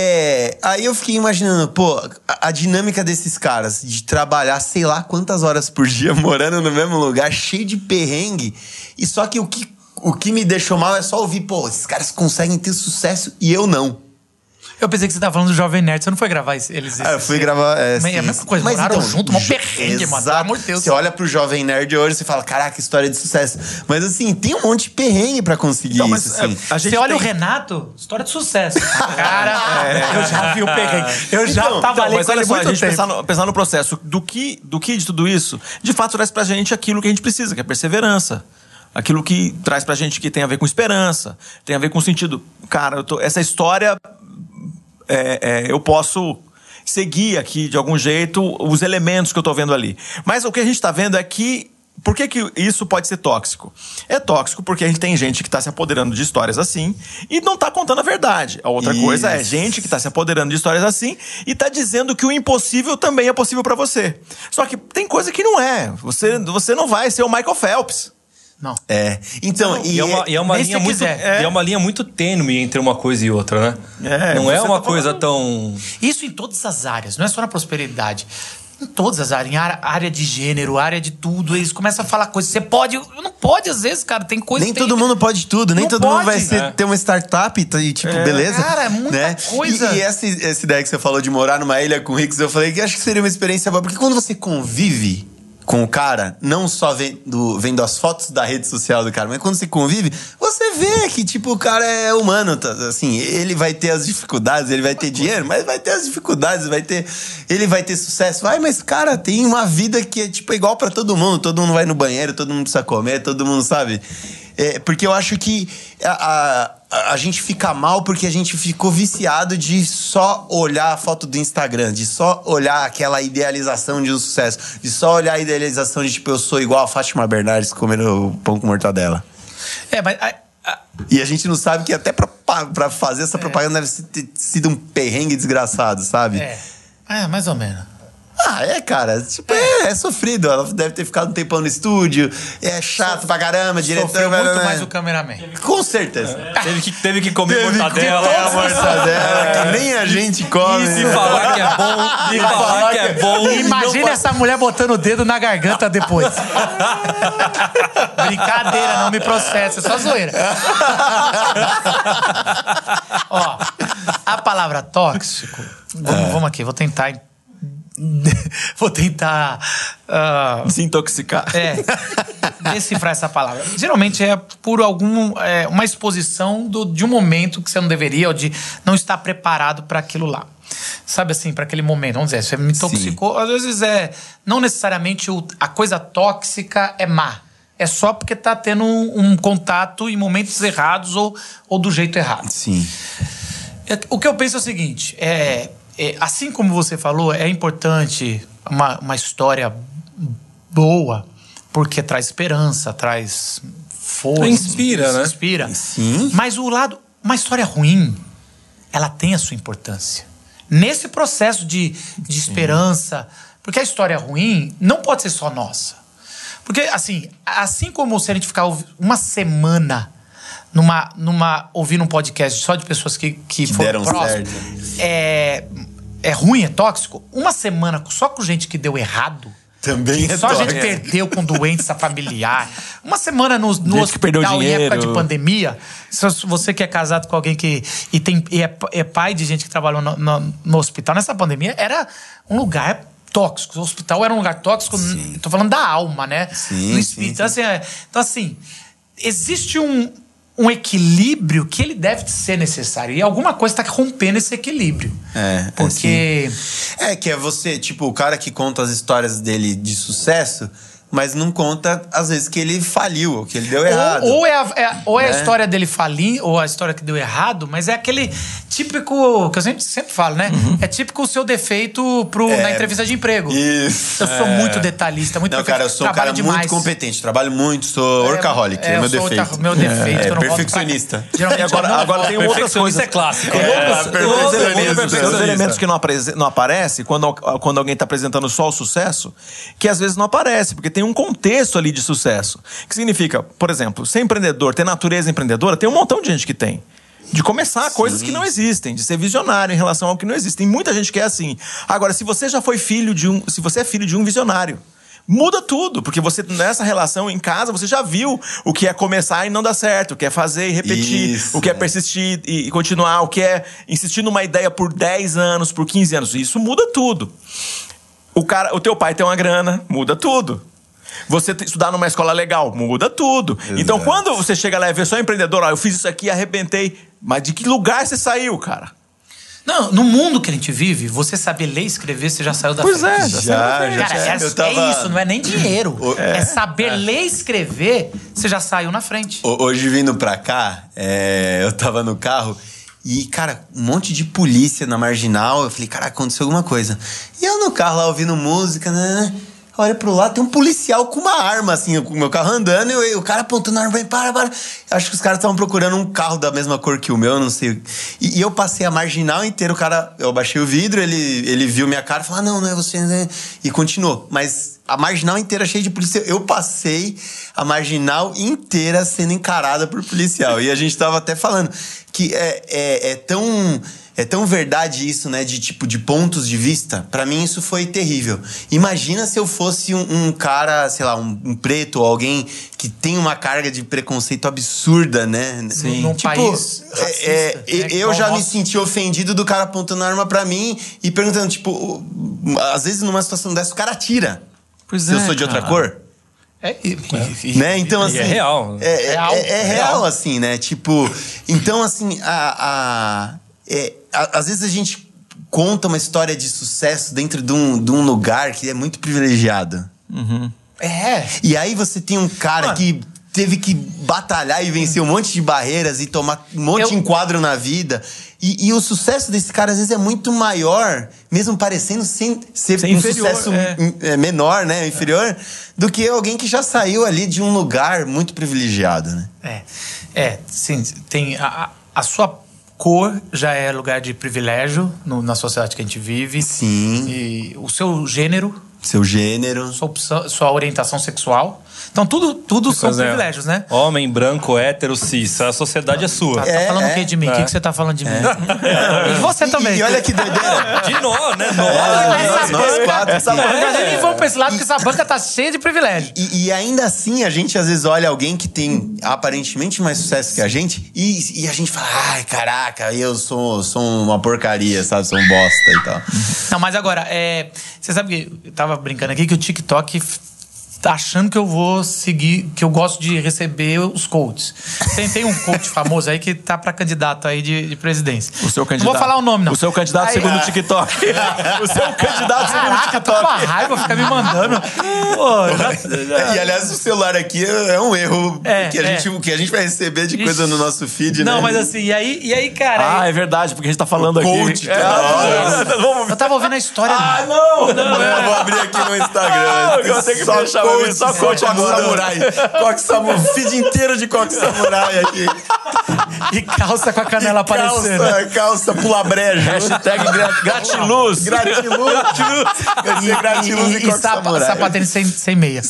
C: aí eu fiquei imaginando, pô, a dinâmica desses caras de trabalhar sei lá quantas horas por dia morando no mesmo lugar, cheio de perrengue. E só que o que me deixou mal é só ouvir, pô, esses caras conseguem ter sucesso e eu não.
A: Eu pensei que você tava falando do Jovem Nerd. Você não foi gravar eles?
C: Eu fui gravar...
A: É a mesma coisa,
C: mas
A: moraram
C: então,
A: junto, uma perrengue, mano. Pelo amor de Deus.
C: Você olha pro Jovem Nerd hoje e fala, caraca, história de sucesso. Mas assim, tem um monte de perrengue pra conseguir
B: Então,
C: isso,
B: mas,
C: assim.
A: Você olha o Renato, história de sucesso. Cara, eu já vi o perrengue. Eu já tava ali
B: mas
A: com ele
B: olha só, a
A: muito
B: gente
A: tempo.
B: pensar no processo do que de tudo isso, de fato traz pra gente aquilo que a gente precisa, que é perseverança. Aquilo que traz pra gente que tem a ver com esperança, tem a ver com sentido. Cara, essa história... eu posso seguir aqui de algum jeito os elementos que eu tô vendo ali. Mas o que a gente tá vendo é que... Por que isso pode ser tóxico? É tóxico porque a gente tem gente que tá se apoderando de histórias assim e não tá contando a verdade. A outra coisa é gente que tá se apoderando de histórias assim e tá dizendo que o impossível também é possível pra você. Só que tem coisa que não é. Você não vai ser o Michael Phelps.
A: Não.
C: Então,
D: E é uma linha muito, é uma linha muito tênue entre uma coisa e outra, né? Não é uma coisa tão...
A: Isso em todas as áreas, não é só na prosperidade. Em todas as áreas, em área de gênero, área de tudo, eles começam a falar coisas. Você pode, não pode às vezes, cara, tem coisa...
C: Nem todo mundo pode tudo, nem
A: Não
C: todo mundo
A: pode.
C: vai ter uma startup e tipo, beleza.
A: Cara, é muita coisa.
C: E essa ideia que você falou de morar numa ilha com ricos, eu falei que acho que seria uma experiência boa, porque quando você convive com o cara, não só vendo as fotos da rede social do cara, mas quando você convive, você vê que, tipo, o cara é humano, tá? Assim, ele vai ter as dificuldades, ele vai ter dinheiro, mas vai ter as dificuldades, ele vai ter sucesso. Mas, cara, tem uma vida que é, tipo, igual pra todo mundo vai no banheiro, todo mundo precisa comer, todo mundo, sabe? Porque eu acho que a gente fica mal porque a gente ficou viciado de só olhar a foto do Instagram, de só olhar aquela idealização de um sucesso, de só olhar a idealização de, tipo, eu sou igual a Fátima Bernardes comendo pão com mortadela.
A: Mas...
C: E a gente não sabe que até pra fazer essa propaganda deve ter sido um perrengue desgraçado, sabe?
A: Mais ou menos.
C: Cara. Tipo, é sofrido. Ela deve ter ficado um tempão no estúdio. É chato pra caramba, diretor.
A: Sofreu muito mais o cameraman.
C: Com certeza.
D: Teve que comer mortadela.
C: Que nem a gente come.
D: E se falar que é bom, e falar que é bom.
A: Imagina essa mulher botando o dedo na garganta depois. Brincadeira, não me processa, é só zoeira. Ó, a palavra tóxico. Vamos aqui, vou tentar
B: desintoxicar.
A: Decifrar essa palavra. Geralmente é por uma exposição de um momento que você não deveria, ou de não estar preparado para aquilo lá. Sabe assim, para aquele momento. Vamos dizer, você me intoxicou. Sim. Às vezes não necessariamente a coisa tóxica é má. É só porque tá tendo um contato em momentos errados ou do jeito errado.
C: Sim.
A: O que eu penso é o seguinte, assim como você falou, é importante uma história boa, porque traz esperança, traz força.
D: Inspira, né?
A: Inspira.
C: Sim.
A: Mas uma história ruim, ela tem a sua importância. Nesse processo de esperança, porque a história ruim não pode ser só nossa. Porque, assim como se a gente ficar uma semana ouvindo um podcast só de pessoas que foram próximas, é ruim, é tóxico. Uma semana só com gente que deu errado,
C: também é
A: só
C: tóxico.
A: A gente perdeu com doença familiar. Uma semana no
B: hospital
A: em época de pandemia. Se você que é casado com alguém é pai de gente que trabalhou no hospital, nessa pandemia era um lugar tóxico. O hospital era um lugar tóxico. Tô falando da alma, né?
C: Sim,
A: do espírito. Então, existe um equilíbrio que ele deve ser necessário. E alguma coisa está rompendo esse equilíbrio. Porque...
C: que é você, tipo, o cara que conta as histórias dele de sucesso, mas não conta, às vezes, que ele faliu, que ele deu errado.
A: Ou é a história dele falir, ou a história que deu errado, mas é aquele típico, que eu sempre falo, né? É típico o seu defeito na entrevista de emprego.
C: Isso.
A: Eu sou muito detalhista, muito
C: perfeito. Cara, eu sou um cara
A: demais.
C: Muito competente, trabalho muito, sou workaholic, é meu defeito.
A: Meu defeito, eu não
C: perfeccionista.
B: Agora tem outras coisas.
D: É clássico.
B: Os elementos que não aparecem quando alguém está apresentando só o sucesso, que às vezes não aparece, porque tem um contexto ali de sucesso. Que significa, por exemplo, ser empreendedor, ter natureza empreendedora, tem um montão de gente que tem. De começar coisas que não existem, de ser visionário em relação ao que não existe. Tem muita gente que é assim. Agora, se você já foi se você é filho de um visionário, muda tudo, porque você, nessa relação em casa, você já viu o que é começar e não dar certo, o que é fazer e repetir, o que é persistir e continuar, o que é insistir numa ideia por 10 anos, por 15 anos. Isso muda tudo. O teu pai tem uma grana, muda tudo. Você estudar numa escola legal, muda tudo. Exato. Então, quando você chega lá e vê só empreendedor, eu fiz isso aqui, arrebentei. Mas de que lugar você saiu, cara?
A: Não, no mundo que a gente vive, você saber ler e escrever, você já saiu da frente.
C: Pois é, já.
A: Cara, é isso, não é nem dinheiro. É saber ler e escrever, você já saiu na frente.
C: Hoje, vindo pra cá, eu tava no carro e, cara, um monte de polícia na Marginal. Eu falei, caraca, aconteceu alguma coisa. E eu no carro lá, ouvindo música, né? Olha pro lado, tem um policial com uma arma, assim, com o meu carro andando, e o cara apontando a arma, para. Acho que os caras estavam procurando um carro da mesma cor que o meu, não sei. E eu passei a Marginal inteira, eu abaixei o vidro, ele viu minha cara e falou, não é você, né? E continuou. Mas a Marginal inteira cheia de polícia. Eu passei a Marginal inteira sendo encarada por policial. E a gente tava até falando que é tão verdade isso, né? De pontos de vista. Pra mim, isso foi terrível. Imagina se eu fosse um cara, sei lá, um preto ou alguém que tem uma carga de preconceito absurda, né?
A: Sim. Num país racista,
C: eu já me senti ofendido do cara apontando a arma pra mim e perguntando, às vezes numa situação dessa o cara atira.
B: Pois
C: eu sou de outra cor. Né? Então, assim,
D: é real.
C: É real, assim, né? Então, assim, às vezes a gente conta uma história de sucesso dentro de um lugar que é muito privilegiado.
B: Uhum.
C: E aí você tem um cara que teve que batalhar e vencer um monte de barreiras e tomar um monte de enquadro na vida. E o sucesso desse cara, às vezes, é muito maior, mesmo parecendo ser um
B: inferior,
C: sucesso menor, né? Inferior, do que alguém que já saiu ali de um lugar muito privilegiado, né?
A: Sim. Tem a sua cor já é lugar de privilégio na sociedade que a gente vive.
C: Sim.
A: E o seu gênero...
C: Seu gênero.
A: Sua orientação sexual. Então, tudo são privilégios, né?
D: Homem, branco, hétero, cis. A sociedade é sua.
A: Tá falando o que de mim? O que você tá falando de mim? E você também.
C: E olha que doideira.
D: De nós, né?
A: Nós
C: quatro.
A: Essa banca, nem vamos pra esse lado, porque essa banca tá cheia de privilégio.
C: E ainda assim, a gente às vezes olha alguém que tem aparentemente mais sucesso que a gente e a gente fala, ai, caraca, eu sou uma porcaria, sabe? Sou um bosta e tal.
A: Não, mas agora, você sabe que eu tava brincando aqui que o TikTok tá achando que eu vou seguir, que eu gosto de receber os coaches. Tem um coach famoso aí que tá pra candidato aí de presidência.
B: O seu candidato.
A: Não vou falar o nome, não.
B: O seu candidato segundo o TikTok. O seu candidato segundo o
A: Caraca, tô com a raiva, fica me mandando. Pô,
C: E aliás, o celular aqui é um erro que a gente vai receber de coisa no nosso feed, né?
A: Não, mas assim, e aí, cara...
B: é verdade, porque a gente tá falando
C: coach,
B: aqui.
A: Eu tava ouvindo a história...
C: Eu vou abrir aqui no Instagram.
B: Eu tenho que deixar só coach samurai.
C: Coque samurai. Feed inteiro de coque samurai aqui.
A: E calça com a canela aparecendo.
C: Calça pula breja.
B: Hashtag gratiluz.
C: Gratiluz. Vai ser gratiluz e coque samurai.
A: Sapatênis sem meia.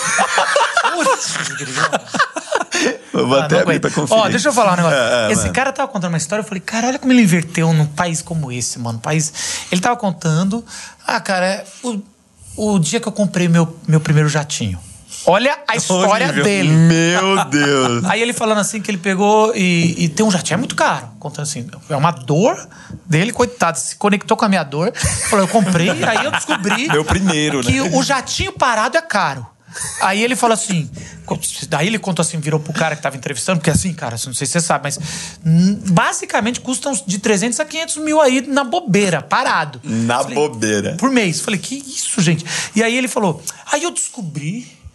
C: Eu vou até abrir pra conferir.
A: Deixa eu falar um negócio. Esse cara tava contando uma história, eu falei, cara, olha como ele inverteu num país como esse, mano. Ele tava contando, cara, o dia que eu comprei meu primeiro jatinho. Olha a história dele.
C: Meu Deus.
A: Aí ele falando assim que ele pegou e tem um jatinho, é muito caro. Contando assim, é uma dor dele, coitado, se conectou com a minha dor. Falou, eu comprei, aí eu descobri...
B: Meu primeiro,
A: que
B: né?
A: o jatinho parado é caro. Aí ele falou assim... Daí ele contou assim, virou pro cara que tava entrevistando, porque assim, cara, não sei se você sabe, mas basicamente custam de 300 a 500 mil aí na bobeira, parado.
C: Bobeira.
A: Por mês. Falei, que isso, gente? E aí ele falou, aí eu descobri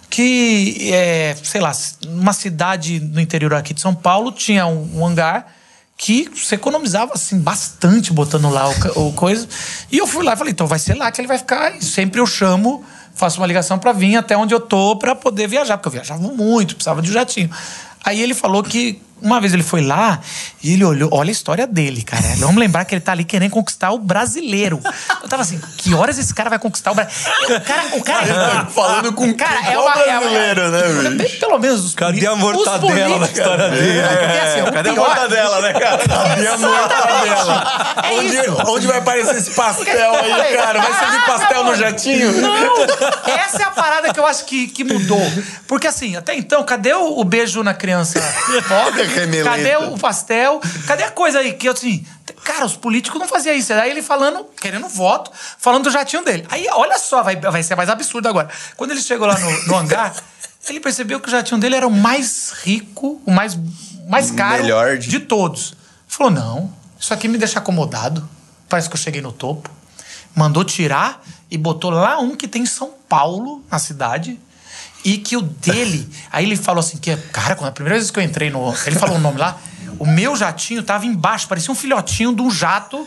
A: que, sei lá, uma cidade no interior aqui de São Paulo tinha um hangar que você economizava, assim, bastante botando lá o coisa. E eu fui lá e falei, então vai ser lá que ele vai ficar. E sempre eu chamo, faço uma ligação pra vir até onde eu tô pra poder viajar, porque eu viajava muito, precisava de um jatinho. Aí ele falou que uma vez ele foi lá e ele olhou, olha a história dele, cara. Vamos lembrar que ele tá ali querendo conquistar o brasileiro. Eu tava assim, que horas esse cara vai conquistar o brasileiro? O cara
C: falando com
A: cara,
C: brasileiro, né, bicho?
A: Pelo menos os
D: Cadê a mortadela na história dele?
C: Cadê a mortadela, né, cara? Cadê a mortadela? Onde vai aparecer esse pastel aí, cara? Vai servir pastel no jatinho?
A: Não! Essa é a parada que eu acho que mudou. Porque assim, até então, cadê o beijo na criança pobre? Cadê o pastel? Cadê a coisa aí que eu assim... Cara, os políticos não faziam isso. Aí ele falando, querendo voto, falando do jatinho dele. Aí, olha só, vai ser mais absurdo agora. Quando ele chegou lá no hangar, ele percebeu que o jatinho dele era o mais rico, o mais caro de todos. Ele falou, não, isso aqui me deixa acomodado. Parece que eu cheguei no topo. Mandou tirar e botou lá um que tem em São Paulo, na cidade... E que o dele... Aí ele falou assim, que cara, quando a primeira vez que eu entrei no... Ele falou o nome lá. O meu jatinho tava embaixo, parecia um filhotinho de um jato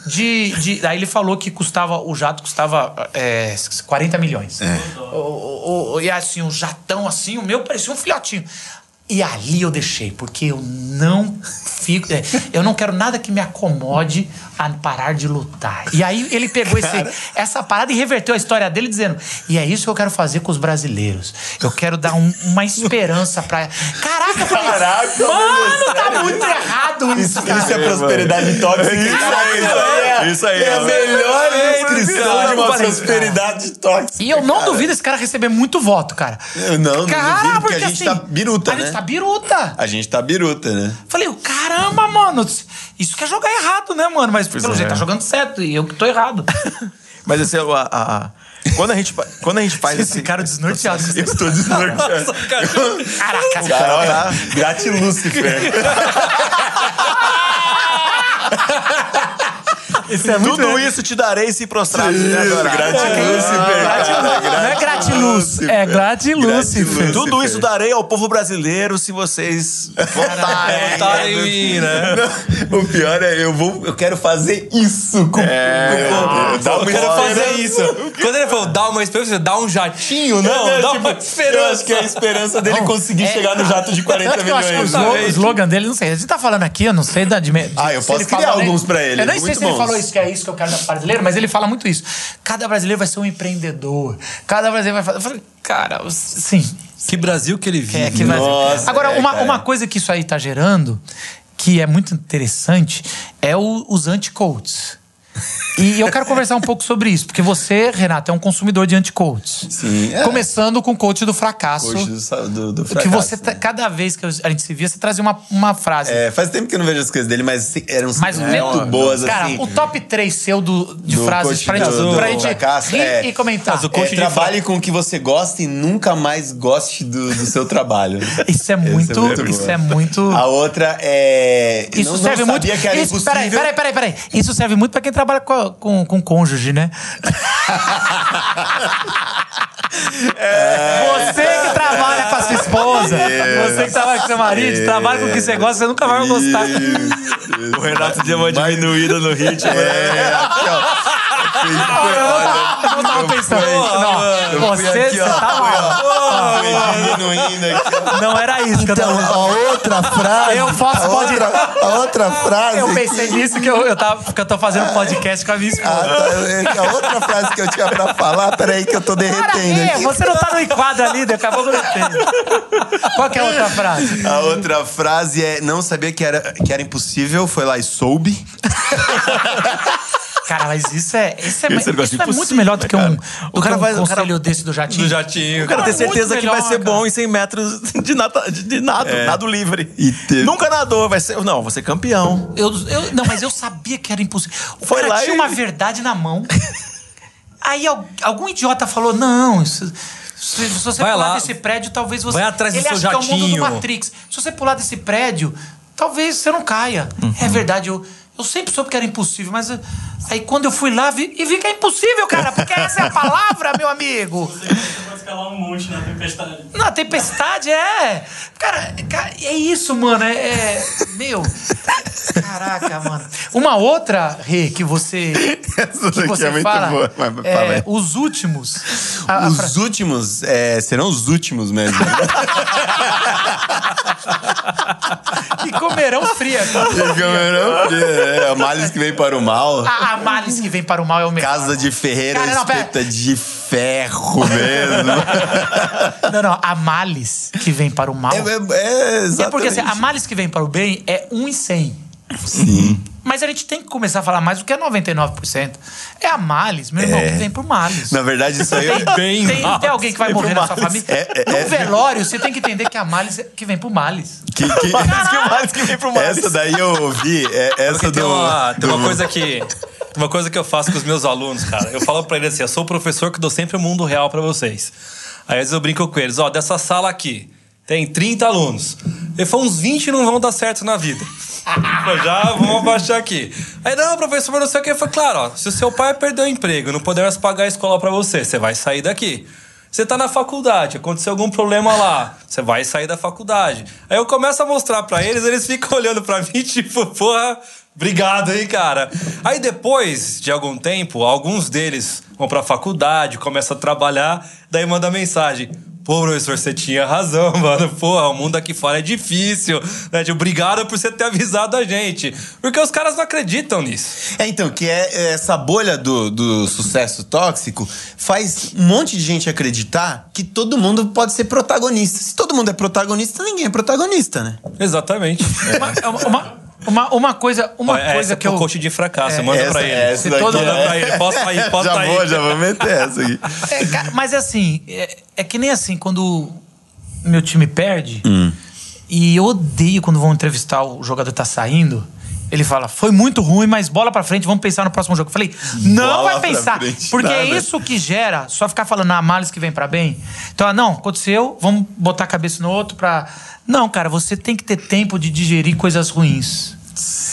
A: Aí ele falou que o jato custava 40 milhões. E assim, um jatão assim, o meu parecia um filhotinho. E ali eu deixei, porque eu não fico... eu não quero nada que me acomode a parar de lutar. E aí ele pegou essa parada e reverteu a história dele dizendo, e é isso que eu quero fazer com os brasileiros. Eu quero dar uma esperança pra... Caraca, mano, tá muito errado isso, cara.
C: Isso é prosperidade tóxica.
B: Isso aí.
C: É a melhor descrição de uma prosperidade tóxica.
A: E eu não duvido esse cara receber muito voto, cara.
C: Eu não duvido, porque a gente
A: assim,
C: tá biruta, né?
A: A gente tá biruta, né? Falei, caramba, mano, isso quer jogar errado, né, mano? Mas pelo jeito tá jogando certo e eu que tô errado.
B: Mas esse quando a gente faz
A: esse cara desnorteado.
C: Eu tô desnorteado.
A: Caraca,
C: cara, Gratilúcifer.
A: Isso é muito
B: Tudo isso te darei se prostrados me adorar.
A: Não é gratiluz, é gratilúcifer.
B: Tudo isso darei ao povo brasileiro se vocês votarem.
D: Votaram em mim, né?
C: O pior é, eu quero fazer isso com
D: Eu quero fazer isso. Quando ele falou, dá uma esperança, dá um jatinho? Não, dá uma esperança.
C: Eu acho que é a esperança dele conseguir chegar no jato de 40
A: Eu acho que
C: milhões.
A: o slogan dele, não sei. A gente tá falando aqui, eu não sei
C: eu
A: se
C: posso
A: ele
C: criar
A: fala,
C: alguns pra ele.
A: Eu nem sei
C: muito
A: se ele
C: bons.
A: falou isso, que é isso que eu quero do brasileiro, mas ele fala muito isso. Cada brasileiro vai ser um empreendedor. Cada brasileiro vai fazer. Eu falei, cara, sim.
D: Que Brasil que ele vive.
A: Que Brasil.
C: Nossa,
A: Agora,
C: cara.
A: uma coisa que isso aí tá gerando, que é muito interessante, é os anti-coaches. E eu quero conversar um pouco sobre isso, porque você, Renato, é um consumidor de anti-coaches.
C: Sim.
A: Começando com o coach do fracasso.
C: Coach do fracasso.
A: Que você, cada vez que a gente se via, você trazia uma frase.
C: Faz tempo que eu não vejo as coisas dele, mas eram
A: Mas
C: muito boas,
A: cara,
C: assim.
A: o top 3 seu de
C: Do
A: frases
C: coach
A: pra gente
C: fracasso,
A: rir e comentar.
D: Mas o coach de
C: trabalhe com o que você gosta e nunca mais goste do seu trabalho.
A: Isso é muito. Isso é muito.
C: A outra é...
A: Isso
C: não
A: serve muito.
C: sabia que era
A: Isso,
C: impossível.
A: peraí. Isso serve muito pra quem trabalha com cônjuge, né? Você que trabalha com a sua esposa, você que trabalha com seu marido, trabalha com o que você gosta, você nunca vai gostar.
B: O Renato deu uma diminuída no ritmo.
A: Eu tava pensando. Não, você tá mal.
C: Diminuindo aqui.
A: Não era isso que eu tava.
C: A outra frase...
A: Eu faço podcast.
C: A outra frase...
A: Eu pensei nisso que eu tô fazendo podcast com a minha esposa.
C: A outra frase que eu tinha pra falar, peraí que eu tô derretendo aqui.
A: Você não tá no enquadro ali, daqui a pouco eu entendo. Qual que é a outra frase?
C: A outra frase é: não sabia que era impossível, foi lá e soube.
A: Cara, mas isso é muito
B: impossível,
A: melhor do que um,
B: O cara vai-
A: conselho desse do Jatinho.
D: Do jatinho.
B: O cara tem
A: Muito
B: certeza que vai
A: melhor,
B: ser
A: cara.
B: bom em 100 metros de nado livre.
C: E teve-
B: Nunca nadou, vai ser... Não, você campeão.
A: Não, mas eu sabia que era impossível. O
B: Foi
A: cara
B: lá
A: tinha
B: e-
A: uma verdade na mão. Aí algum idiota falou, não, isso... Se você
D: Vai
A: pular
D: lá.
A: desse prédio, talvez você...
D: Vai atrás do
A: Ele
D: seu
A: acha que é o mundo do
D: jatinho.
A: Matrix. Se você pular desse prédio, talvez você não caia. É verdade, eu sempre soube que era impossível, mas... Aí quando eu fui lá, vi que é impossível, cara, porque essa é a palavra, meu amigo.
E: Você pode escalar um monte na tempestade.
A: Na tempestade, é. Cara, é isso, mano. Meu. Caraca, mano. Uma outra, Rê, que você.
C: Essa
A: Que
C: daqui
A: você
C: é muito
A: fala.
C: boa. Mas fala aí.
A: Os últimos.
C: Os últimos serão os últimos mesmo.
A: E comerão fria.
C: A males que vem para o mal.
A: A males que vem para o mal é o melhor.
C: Casa de Ferreira,
A: Cara, não, pera.
C: espeta de ferro mesmo.
A: Não. A males que vem para o mal.
C: Exatamente.
A: É porque assim, a males que vem para o bem é 1 em 100.
C: Sim.
A: Mas a gente tem que começar a falar mais do que é 99%. É a males, meu irmão, que vem por males.
C: Na verdade, isso aí...
A: Tem alguém que vai morrer na sua família? No velório, você tem que entender que a males é que vem por males.
C: Que males que vem pro males. Essa daí eu ouvi. Essa
D: Tem uma coisa que eu faço com os meus alunos, cara. Eu falo pra eles assim: eu sou o professor que dou sempre o mundo real pra vocês. Aí às vezes eu brinco com eles: dessa sala aqui tem 30 alunos. Ele falou: uns 20 não vão dar certo na vida. Já vamos abaixar aqui. Aí, não, professor, mas não sei o que. Eu falei: claro, se o seu pai perdeu o emprego, não puder mais pagar a escola pra você vai sair daqui. Você tá na faculdade, aconteceu algum problema lá, você vai sair da faculdade. Aí eu começo a mostrar pra eles ficam olhando pra mim, tipo, porra, obrigado aí, cara. Aí depois de algum tempo, alguns deles vão pra faculdade, começam a trabalhar, daí manda mensagem: pô, professor, você tinha razão, mano. Pô, o mundo aqui fora é difícil. Né? Obrigado por você ter avisado a gente. Porque os caras não acreditam nisso.
C: Então, que essa bolha do sucesso tóxico faz um monte de gente acreditar que todo mundo pode ser protagonista. Se todo mundo é protagonista, ninguém é protagonista, né?
D: Exatamente.
A: Uma coisa
D: essa
A: que
D: é o coach de fracasso. Manda pra ele.
C: Essa daqui
D: Manda pra ele. Posta aí.
C: Já vou meter essa aqui.
A: Cara, mas é assim, é que nem assim, quando meu time perde, e eu odeio quando vão entrevistar o jogador que tá saindo, ele fala: foi muito ruim, mas bola pra frente, vamos pensar no próximo jogo. Eu falei: não
C: Bola
A: vai
C: pra
A: pensar,
C: frente,
A: porque
C: nada.
A: é isso que gera só ficar falando a males que vem pra bem. Então, não, aconteceu, vamos botar a cabeça no outro pra... Não, cara, você tem que ter tempo de digerir coisas ruins.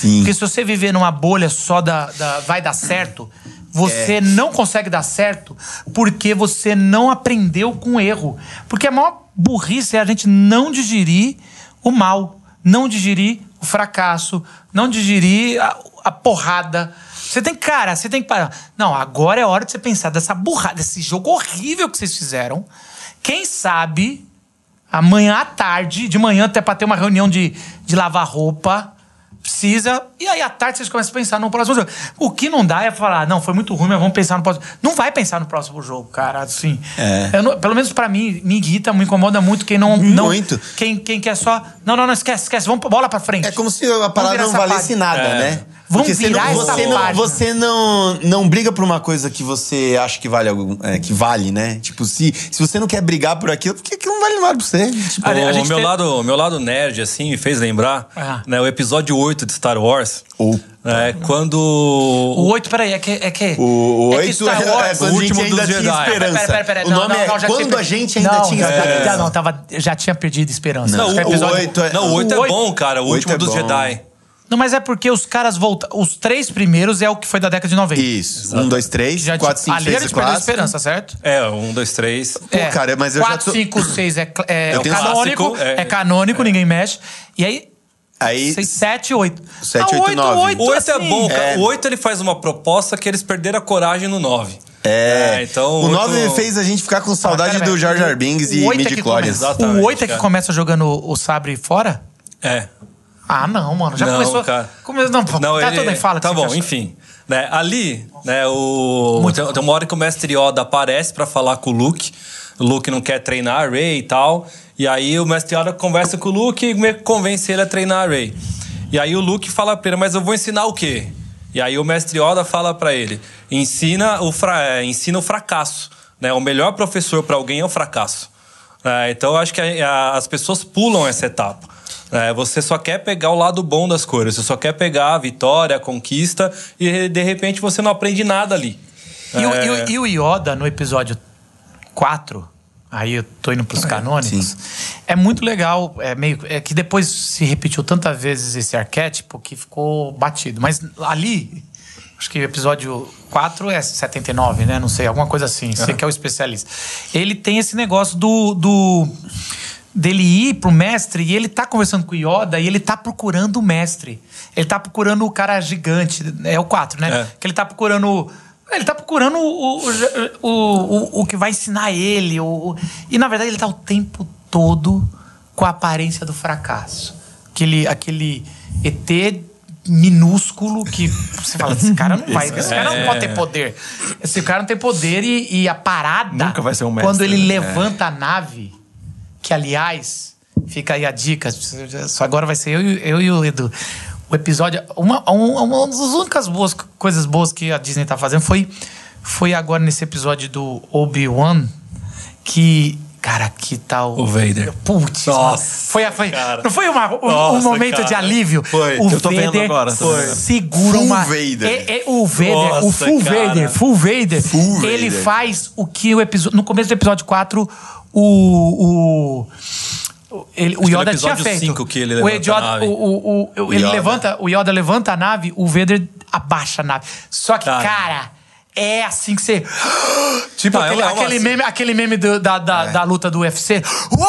C: Sim.
A: Porque se você viver numa bolha só vai dar certo, você não consegue dar certo porque você não aprendeu com o erro. Porque a maior burrice é a gente não digerir o mal, não digerir o fracasso, não digerir a porrada. Você tem que parar. Não, agora é hora de você pensar dessa burrada, desse jogo horrível que vocês fizeram. Quem sabe, amanhã à tarde, de manhã até pra ter uma reunião de lavar roupa, precisa... E aí à tarde vocês começam a pensar no próximo jogo. O que não dá é falar, não, foi muito ruim, mas vamos pensar no próximo. Não vai pensar no próximo jogo, cara, assim. Pelo menos pra mim, me irrita, me incomoda muito quem não...
C: Muito.
A: Quem quer só... Não, esquece, vamos bola pra frente.
C: É como se a parada não valesse nada, né?
A: Vamos
C: Porque
A: virar essa página.
C: Você não briga por uma coisa que você acha que vale, né? Tipo, se você não quer brigar por aquilo, por que não vale nada pra você? Tipo,
D: meu lado nerd, assim, me fez lembrar, né, o episódio 8 de Star Wars. Quando...
A: O 8, peraí, é que...
C: O 8
A: Star Wars,
C: o último dos Jedi.
A: Pera,
C: o nome é Quando a gente ainda tinha esperança.
A: Já tinha perdido esperança.
C: Não,
D: o 8 é bom, cara. O último dos Jedi.
A: Não, mas é porque os caras voltam. Os 3 primeiros é o que foi da década de 90.
C: Isso. 1, 2, 3, 4, 5, 6
A: ali eles perderam a esperança, certo?
D: 1, 2, 3.
C: Pô, cara, mas eu
A: 4,
C: já tô...
A: 5, 6 é canônico.
D: Clássico,
A: É canônico, ninguém mexe. E aí 7, 8.
C: 7, 8, 9.
D: O 8 é
A: assim,
D: bom, cara. O 8 ele faz uma proposta que eles perderam a coragem no 9. Então,
C: o 9 fez a gente ficar com saudade do Jar Jar Binks e midi-chlorians.
A: O 8 é que começa jogando o sabre fora? Ah, não, mano. Já começou...
D: Cara.
A: Não, tudo bem, fala.
D: Tá bom, enfim. Né, ali, né, tem uma hora que o Mestre Yoda aparece pra falar com o Luke. O Luke não quer treinar a Rey e tal. E aí o Mestre Yoda conversa com o Luke e meio que convence ele a treinar a Rey. E aí o Luke fala pra ele, mas eu vou ensinar o quê? E aí o Mestre Yoda fala pra ele, ensina o fracasso. Né? O melhor professor pra alguém é o fracasso. Então eu acho que as pessoas pulam essa etapa. Você só quer pegar o lado bom das coisas. Você só quer pegar a vitória, a conquista. E de repente você não aprende nada ali.
A: E o Yoda no episódio 4... Aí eu tô indo pros canônicos.
C: Sim.
A: É muito legal. É que depois se repetiu tantas vezes esse arquétipo que ficou batido. Mas ali... Acho que o episódio 4 é 79, né? Não sei, alguma coisa assim. Você que é o especialista. Ele tem esse negócio dele ir pro mestre e ele tá conversando com o Yoda e ele tá procurando o mestre. Ele tá procurando o cara gigante. É o 4, né? Que ele tá procurando... Ele tá procurando o que vai ensinar ele. E, na verdade, ele tá o tempo todo com a aparência do fracasso. Aquele ET minúsculo que você fala, esse cara não vai, esse cara não pode ter poder. Esse cara não tem poder e a parada...
B: Nunca vai ser um mestre.
A: Quando ele levanta a nave, que, aliás, fica aí a dica, só agora vai ser eu e o Edu. O episódio... Uma das únicas coisas boas que a Disney tá fazendo foi agora nesse episódio do Obi-Wan, que... Cara, que tal...
D: O Vader.
A: Putz,
D: nossa,
A: não foi um momento de alívio?
D: Foi.
A: O
B: Eu tô
A: Vader
B: vendo agora.
A: segura
C: Full
A: uma...
C: Vader.
A: O Vader,
D: Nossa,
A: o Full
D: cara.
A: Vader, Full Vader,
C: Full
A: ele
C: Vader.
A: faz o que no começo do episódio 4, o Yoda tinha
D: episódio
A: feito.
D: 5 que ele levanta a nave.
A: O Yoda levanta a nave, o Vader abaixa a nave. Só que, cara, é assim que você... Tipo, aquele meme da luta do UFC.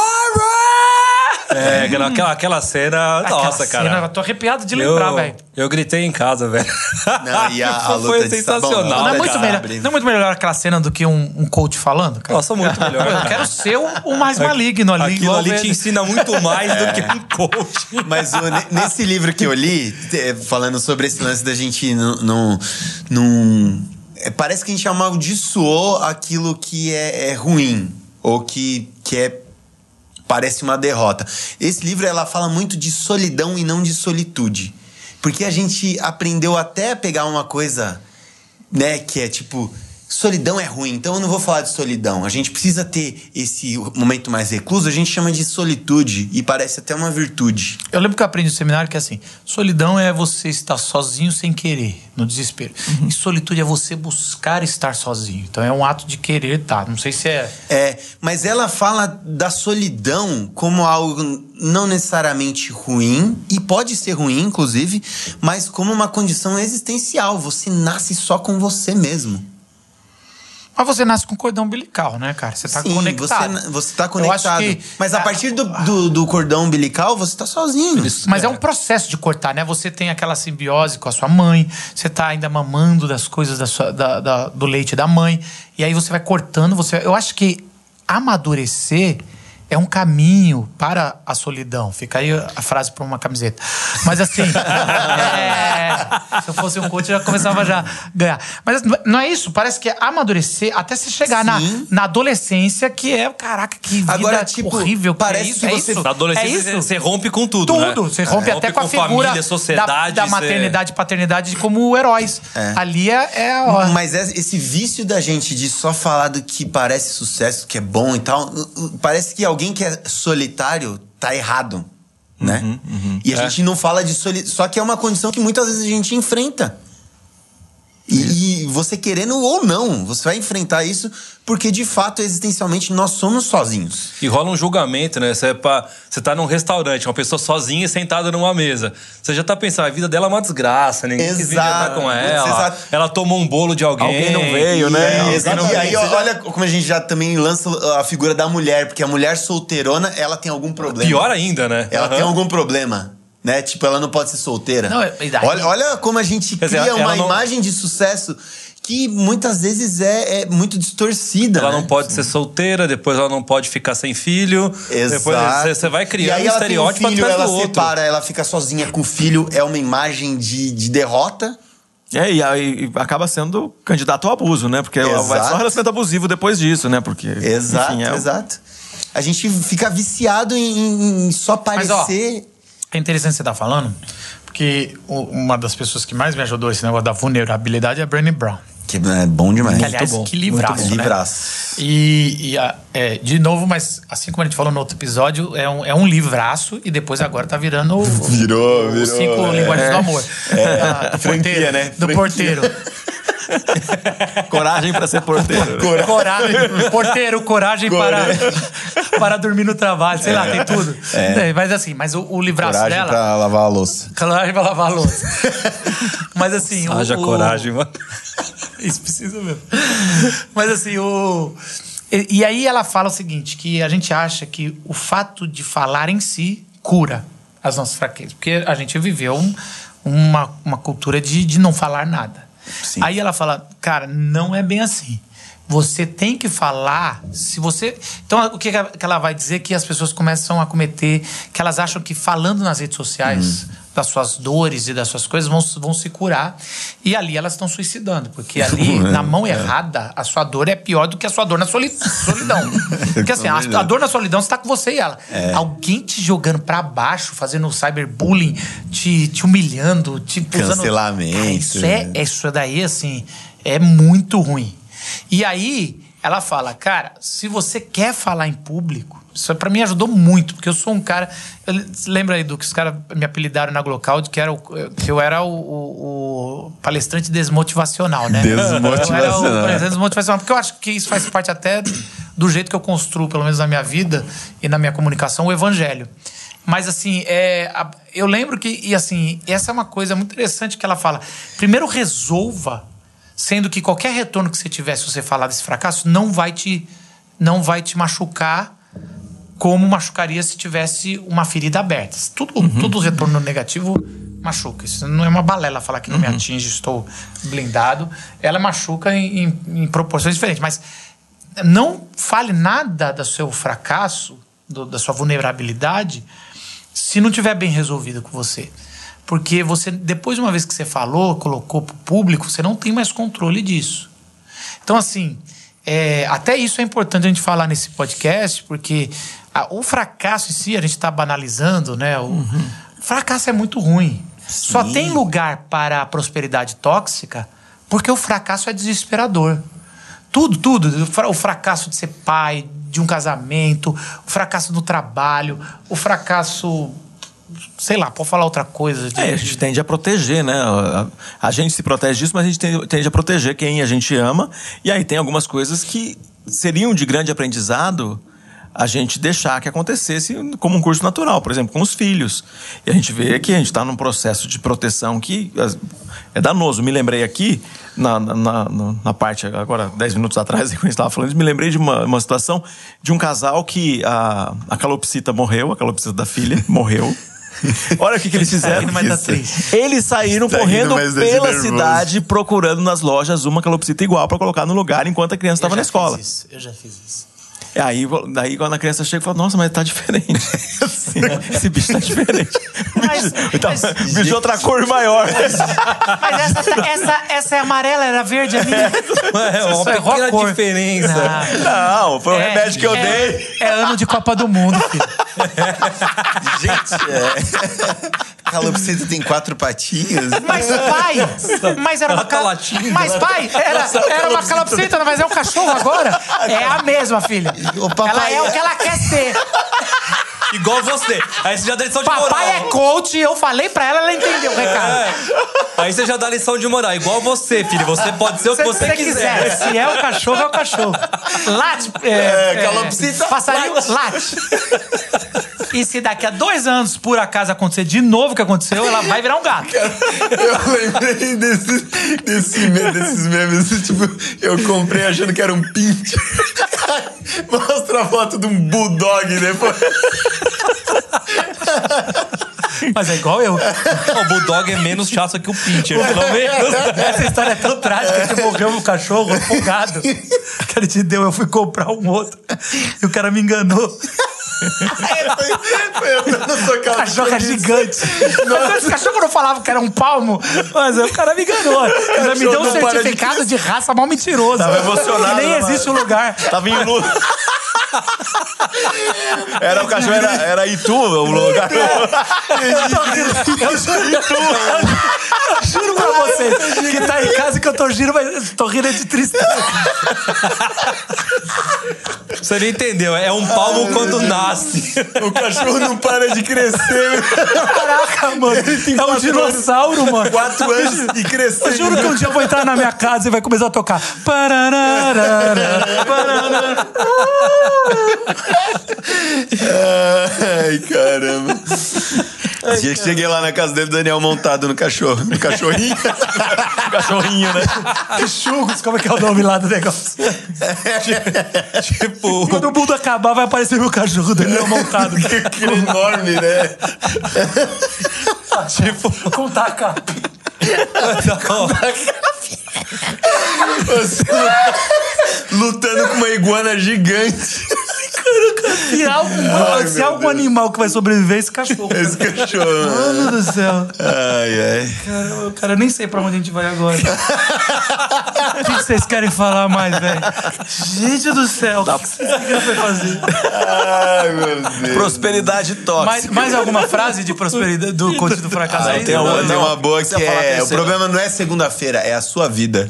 D: Aquela cena... Nossa, cara.
A: Eu tô arrepiado de lembrar, velho.
D: Eu gritei em casa, velho.
C: Não, e a luta
D: foi
C: de sabão,
D: sensacional.
A: Não é
C: Não
A: muito melhor aquela cena do que um coach falando, cara?
D: Nossa, muito melhor.
A: Eu quero ser o mais maligno ali.
D: Aquilo ali te ensina muito mais do que um coach.
C: Mas nesse livro que eu li, falando sobre esse lance da gente não parece que a gente amaldiçoou aquilo que é ruim. Ou que parece uma derrota. Esse livro, ela fala muito de solidão e não de solitude. Porque a gente aprendeu até a pegar uma coisa, né, que é tipo... solidão é ruim, então eu não vou falar de solidão. A gente precisa ter esse momento mais recluso, a gente chama de solitude e parece até uma virtude.
A: Eu lembro que eu aprendi no seminário que assim, solidão é você estar sozinho sem querer, no desespero. E solitude é você buscar estar sozinho. Então é um ato de querer estar. Não sei se é...
C: Mas ela fala da solidão como algo não necessariamente ruim, e pode ser ruim, inclusive, mas como uma condição existencial. Você nasce só com você mesmo.
A: Mas você nasce com cordão umbilical, né, cara? Você tá conectado.
C: Você tá conectado.
A: Eu acho que
C: mas a partir do cordão umbilical, você tá sozinho.
A: Mas é um processo de cortar, né? Você tem aquela simbiose com a sua mãe, você tá ainda mamando das coisas do leite da mãe, e aí você vai cortando. Eu acho que amadurecer é um caminho para a solidão. Fica aí a frase para uma camiseta. Mas assim, se eu fosse um coach, eu já começava já a ganhar. Mas não é isso. Parece que é amadurecer até você chegar na adolescência, que é, caraca, que vida
C: agora, tipo,
A: horrível.
C: parece que você...
D: Na adolescência você rompe com tudo, né?
A: Tudo. Você rompe até com a figura
D: família, sociedade,
A: da maternidade e paternidade como heróis. Ali
C: Mas esse vício da gente de só falar do que parece sucesso, que é bom e tal, parece que alguém que é solitário tá errado, né? E a gente não fala de solidão, só que é uma condição que muitas vezes a gente enfrenta. E você querendo ou não, você vai enfrentar isso porque, de fato, existencialmente, nós somos sozinhos.
D: E rola um julgamento, né? Você tá num restaurante, uma pessoa sozinha sentada numa mesa. Você já tá pensando, a vida dela é uma desgraça, ninguém quis vir jantar com ela.
C: Exato.
D: Ela tomou um bolo de alguém.
B: Alguém não veio, né?
C: E aí, olha como a gente já também lança a figura da mulher, porque a mulher solteirona, ela tem algum problema.
D: Pior ainda, né?
C: Ela tem algum problema. Né? Tipo, ela não pode ser solteira.
A: Não,
C: olha como a gente cria uma imagem de sucesso que muitas vezes é muito distorcida.
D: Ela não pode ser solteira, depois ela não pode ficar sem filho.
C: Exato.
D: Depois você vai criando um estereótipo atrás do outro.
C: Ela separa, ela fica sozinha com o filho, é uma imagem de derrota.
B: E aí acaba sendo candidato ao abuso, né? Porque vai só um relacionamento abusivo depois disso, né? Porque,
C: exato,
B: enfim,
C: exato. A gente fica viciado em só parecer...
A: Mas, é interessante você estar falando, porque uma das pessoas que mais me ajudou esse negócio da vulnerabilidade é a Brené Brown.
C: Que é bom demais.
A: Que, aliás, que livraço, né?
C: Livraço.
A: De novo, mas assim como a gente falou no outro episódio, é um livraço e depois agora tá virando
C: virou
A: 5 linguagens do amor. Do
C: franquia, né?
A: Do porteiro.
B: Coragem para ser porteiro.
A: Coragem para dormir no trabalho. Sei lá, tem tudo. Mas assim, o livraço
C: coragem
A: dela...
C: pra lavar a louça.
A: Coragem pra lavar a louça. Mas assim...
D: Haja coragem, mano.
A: Isso precisa mesmo. Mas assim, E aí ela fala o seguinte, que a gente acha que o fato de falar em si cura as nossas fraquezas. Porque a gente viveu uma cultura de não falar nada.
C: Sim.
A: Aí ela fala, cara, não é bem assim. Você tem que falar, se você... Então, o que ela vai dizer que as pessoas começam a cometer, que elas acham que falando nas redes sociais das suas dores e das suas coisas vão se curar. E ali elas estão suicidando, porque ali, na mão errada, a sua dor é pior do que a sua dor na solidão. Porque assim, a dor na solidão está com você e ela. Alguém te jogando pra baixo, fazendo cyberbullying, te humilhando,
C: cancelamento.
A: Isso daí, assim, é muito ruim. E aí, ela fala, cara, se você quer falar em público, isso pra mim ajudou muito, porque eu sou um cara... Lembra aí do que os caras me apelidaram na Glocaud, que eu era o palestrante desmotivacional, né?
C: Desmotivacional.
A: Eu era o palestrante desmotivacional, porque eu acho que isso faz parte até do jeito que eu construo, pelo menos na minha vida e na minha comunicação, o evangelho. Mas assim, eu lembro que, e assim, essa é uma coisa muito interessante que ela fala. Primeiro resolva, sendo que qualquer retorno que você tiver, se você falar desse fracasso, não vai te machucar como machucaria se tivesse uma ferida aberta. Todo retorno negativo machuca. Isso não é uma balela falar que não me atinge, estou blindado. Ela machuca em proporções diferentes. Mas não fale nada do seu fracasso, da sua vulnerabilidade, se não estiver bem resolvido com você. Porque você, depois de uma vez que você falou, colocou para o público, você não tem mais controle disso. Então, assim, até isso é importante a gente falar nesse podcast, porque o fracasso em si, a gente está banalizando, né? O fracasso é muito ruim. Sim. Só tem lugar para a prosperidade tóxica porque o fracasso é desesperador. Tudo. O fracasso de ser pai, de um casamento, o fracasso no trabalho, o fracasso... Sei lá, pode falar outra coisa.
B: A gente tende a proteger, né? A gente se protege disso, mas a gente tende a proteger quem a gente ama. E aí tem algumas coisas que seriam de grande aprendizado a gente deixar que acontecesse como um curso natural, por exemplo, com os filhos. E a gente vê que a gente está num processo de proteção que é danoso. Me lembrei aqui, na parte, agora 10 minutos atrás, quando a gente estava falando, me lembrei de uma situação de um casal que a calopsita morreu, a calopsita da filha morreu. Olha o que eles fizeram. Eles saíram correndo pela cidade procurando nas lojas uma calopsita igual para colocar no lugar enquanto a criança estava na escola.
A: Eu já fiz isso.
B: Daí quando a criança chega e fala, nossa, mas tá diferente. Esse bicho tá diferente. O bicho de outra cor maior.
A: Mas essa é amarela, era verde ali.
D: É uma pequena diferença.
B: Não, foi um remédio que eu dei.
A: É ano de Copa do Mundo, filho.
C: Gente, calopsita tem 4 patinhas.
A: Mas pai, era uma calopsita. Mas pai, era uma calopsita, mas é um cachorro agora? É a mesma, filha. Ela é o que ela quer ser.
D: Igual você. Aí você já dá lição de moral.
A: Papai é coach e eu falei pra ela entendeu o recado.
D: Aí você já dá lição de moral. Igual você, filho. Você pode ser o que você quiser.
A: Se é o cachorro, é o cachorro. Late.
C: Calopsita.
A: Passarinho, late. E se daqui a 2 anos, por acaso, acontecer de novo o que aconteceu, ela vai virar um gato.
C: Eu lembrei desses memes. Tipo, eu comprei achando que era um pincher. Mostra a foto de um bulldog depois.
A: Mas é igual eu.
D: O bulldog é menos chato que o pincher, pelo menos.
A: Essa história é tão trágica que morreu um cachorro afogado. Que ele te deu, eu fui comprar um outro. E o cara me enganou.
C: Foi eu na sua casa.
A: O cachorro é gigante. Esse cachorro não falava que era um palmo, mas o cara me enganou. Ainda me deu um certificado de raça mal mentiroso.
B: Tava emocionado.
A: Que nem existe o lugar.
B: Tava em luto. O cachorro era Itu, o lugar.
A: Eu juro pra vocês que tá em casa que eu tô rindo, mas tô rindo de tristeza.
D: Você não entendeu, é um palmo quando nasce.
C: O cachorro não para de crescer.
A: Caraca, mano. É um dinossauro, mano.
C: 4 anos e crescendo.
A: Eu juro que um dia eu vou entrar na minha casa e vai começar a tocar. Pararara, pararara.
C: Ai, caramba. Cheguei lá na casa dele, Daniel montado no cachorro. No cachorrinho.
B: Cachorrinho, né?
A: Churros, como é que é o nome lá do negócio?
D: Tipo...
A: Quando o mundo acabar, vai aparecer meu cachorro, Daniel montado.
C: Aquele enorme, né?
A: Tipo, com taca.
C: Você lutando com uma iguana gigante.
A: Se há algum animal que vai sobreviver, esse cachorro.
C: Esse cachorro.
A: Mano do céu.
C: Ai.
A: Cara, eu nem sei pra onde a gente vai agora. O que vocês querem falar mais, velho? Gente do céu, o que vocês querem fazer?
C: Ai, meu Deus.
B: Prosperidade tóxica.
A: Mais alguma frase de prosperidade do coach do fracasso aí?
C: Tem uma boa que é... O
B: terceira.
C: problema não é segunda-feira, é a sua vida.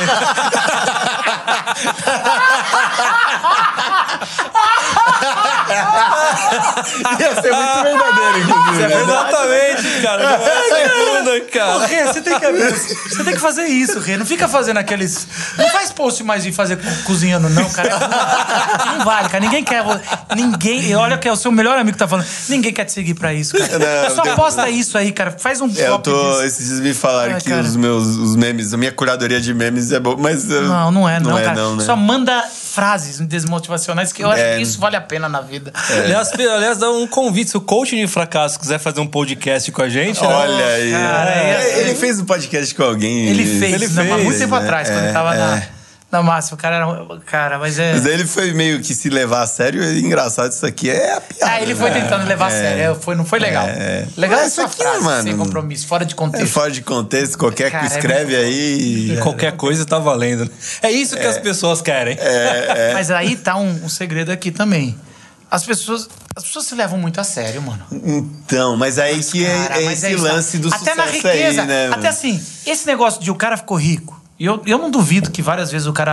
C: Ia ser muito verdadeiro, inclusive.
D: Exatamente, cara. Cara.
A: Rê, você tem que fazer isso, Rê. Não fica fazendo aqueles... Não faz post mais de fazer cozinhando, não, cara. Não vale, cara. Ninguém quer... Olha que é o seu melhor amigo que tá falando. Ninguém quer te seguir pra isso, cara. Só posta isso aí, cara. Faz um copy disso.
C: Esses dias me falaram que os memes, a minha curadoria de memes é boa, mas...
A: Não é, cara.
C: Não, né?
A: Só manda frases desmotivacionais que eu acho que isso vale a pena na vida.
D: Aliás, dá um convite. Se o coach de fracasso quiser fazer um podcast com a gente...
C: Olha aí.
A: Cara,
C: ele fez um podcast com alguém.
A: Ele fez, há muito tempo atrás, quando ele tava na máxima. O cara era... Cara, mas é...
C: Mas aí ele foi meio que se levar a sério. E engraçado, isso aqui é a piada.
A: Ele foi tentando levar a sério. Não foi legal. Legal é
C: isso
A: essa
C: aqui,
A: frase,
C: mano.
A: sem compromisso, fora de contexto.
C: Fora de contexto, qualquer que escreve aí...
D: Qualquer coisa tá valendo. É isso que as pessoas querem.
A: Mas aí tá um segredo aqui também. As pessoas se levam muito a sério, mano.
C: Então, mas aí é esse lance do
A: até
C: sucesso
A: na riqueza,
C: aí, né?
A: Até assim, esse negócio de o cara ficou rico. E eu não duvido que várias vezes o cara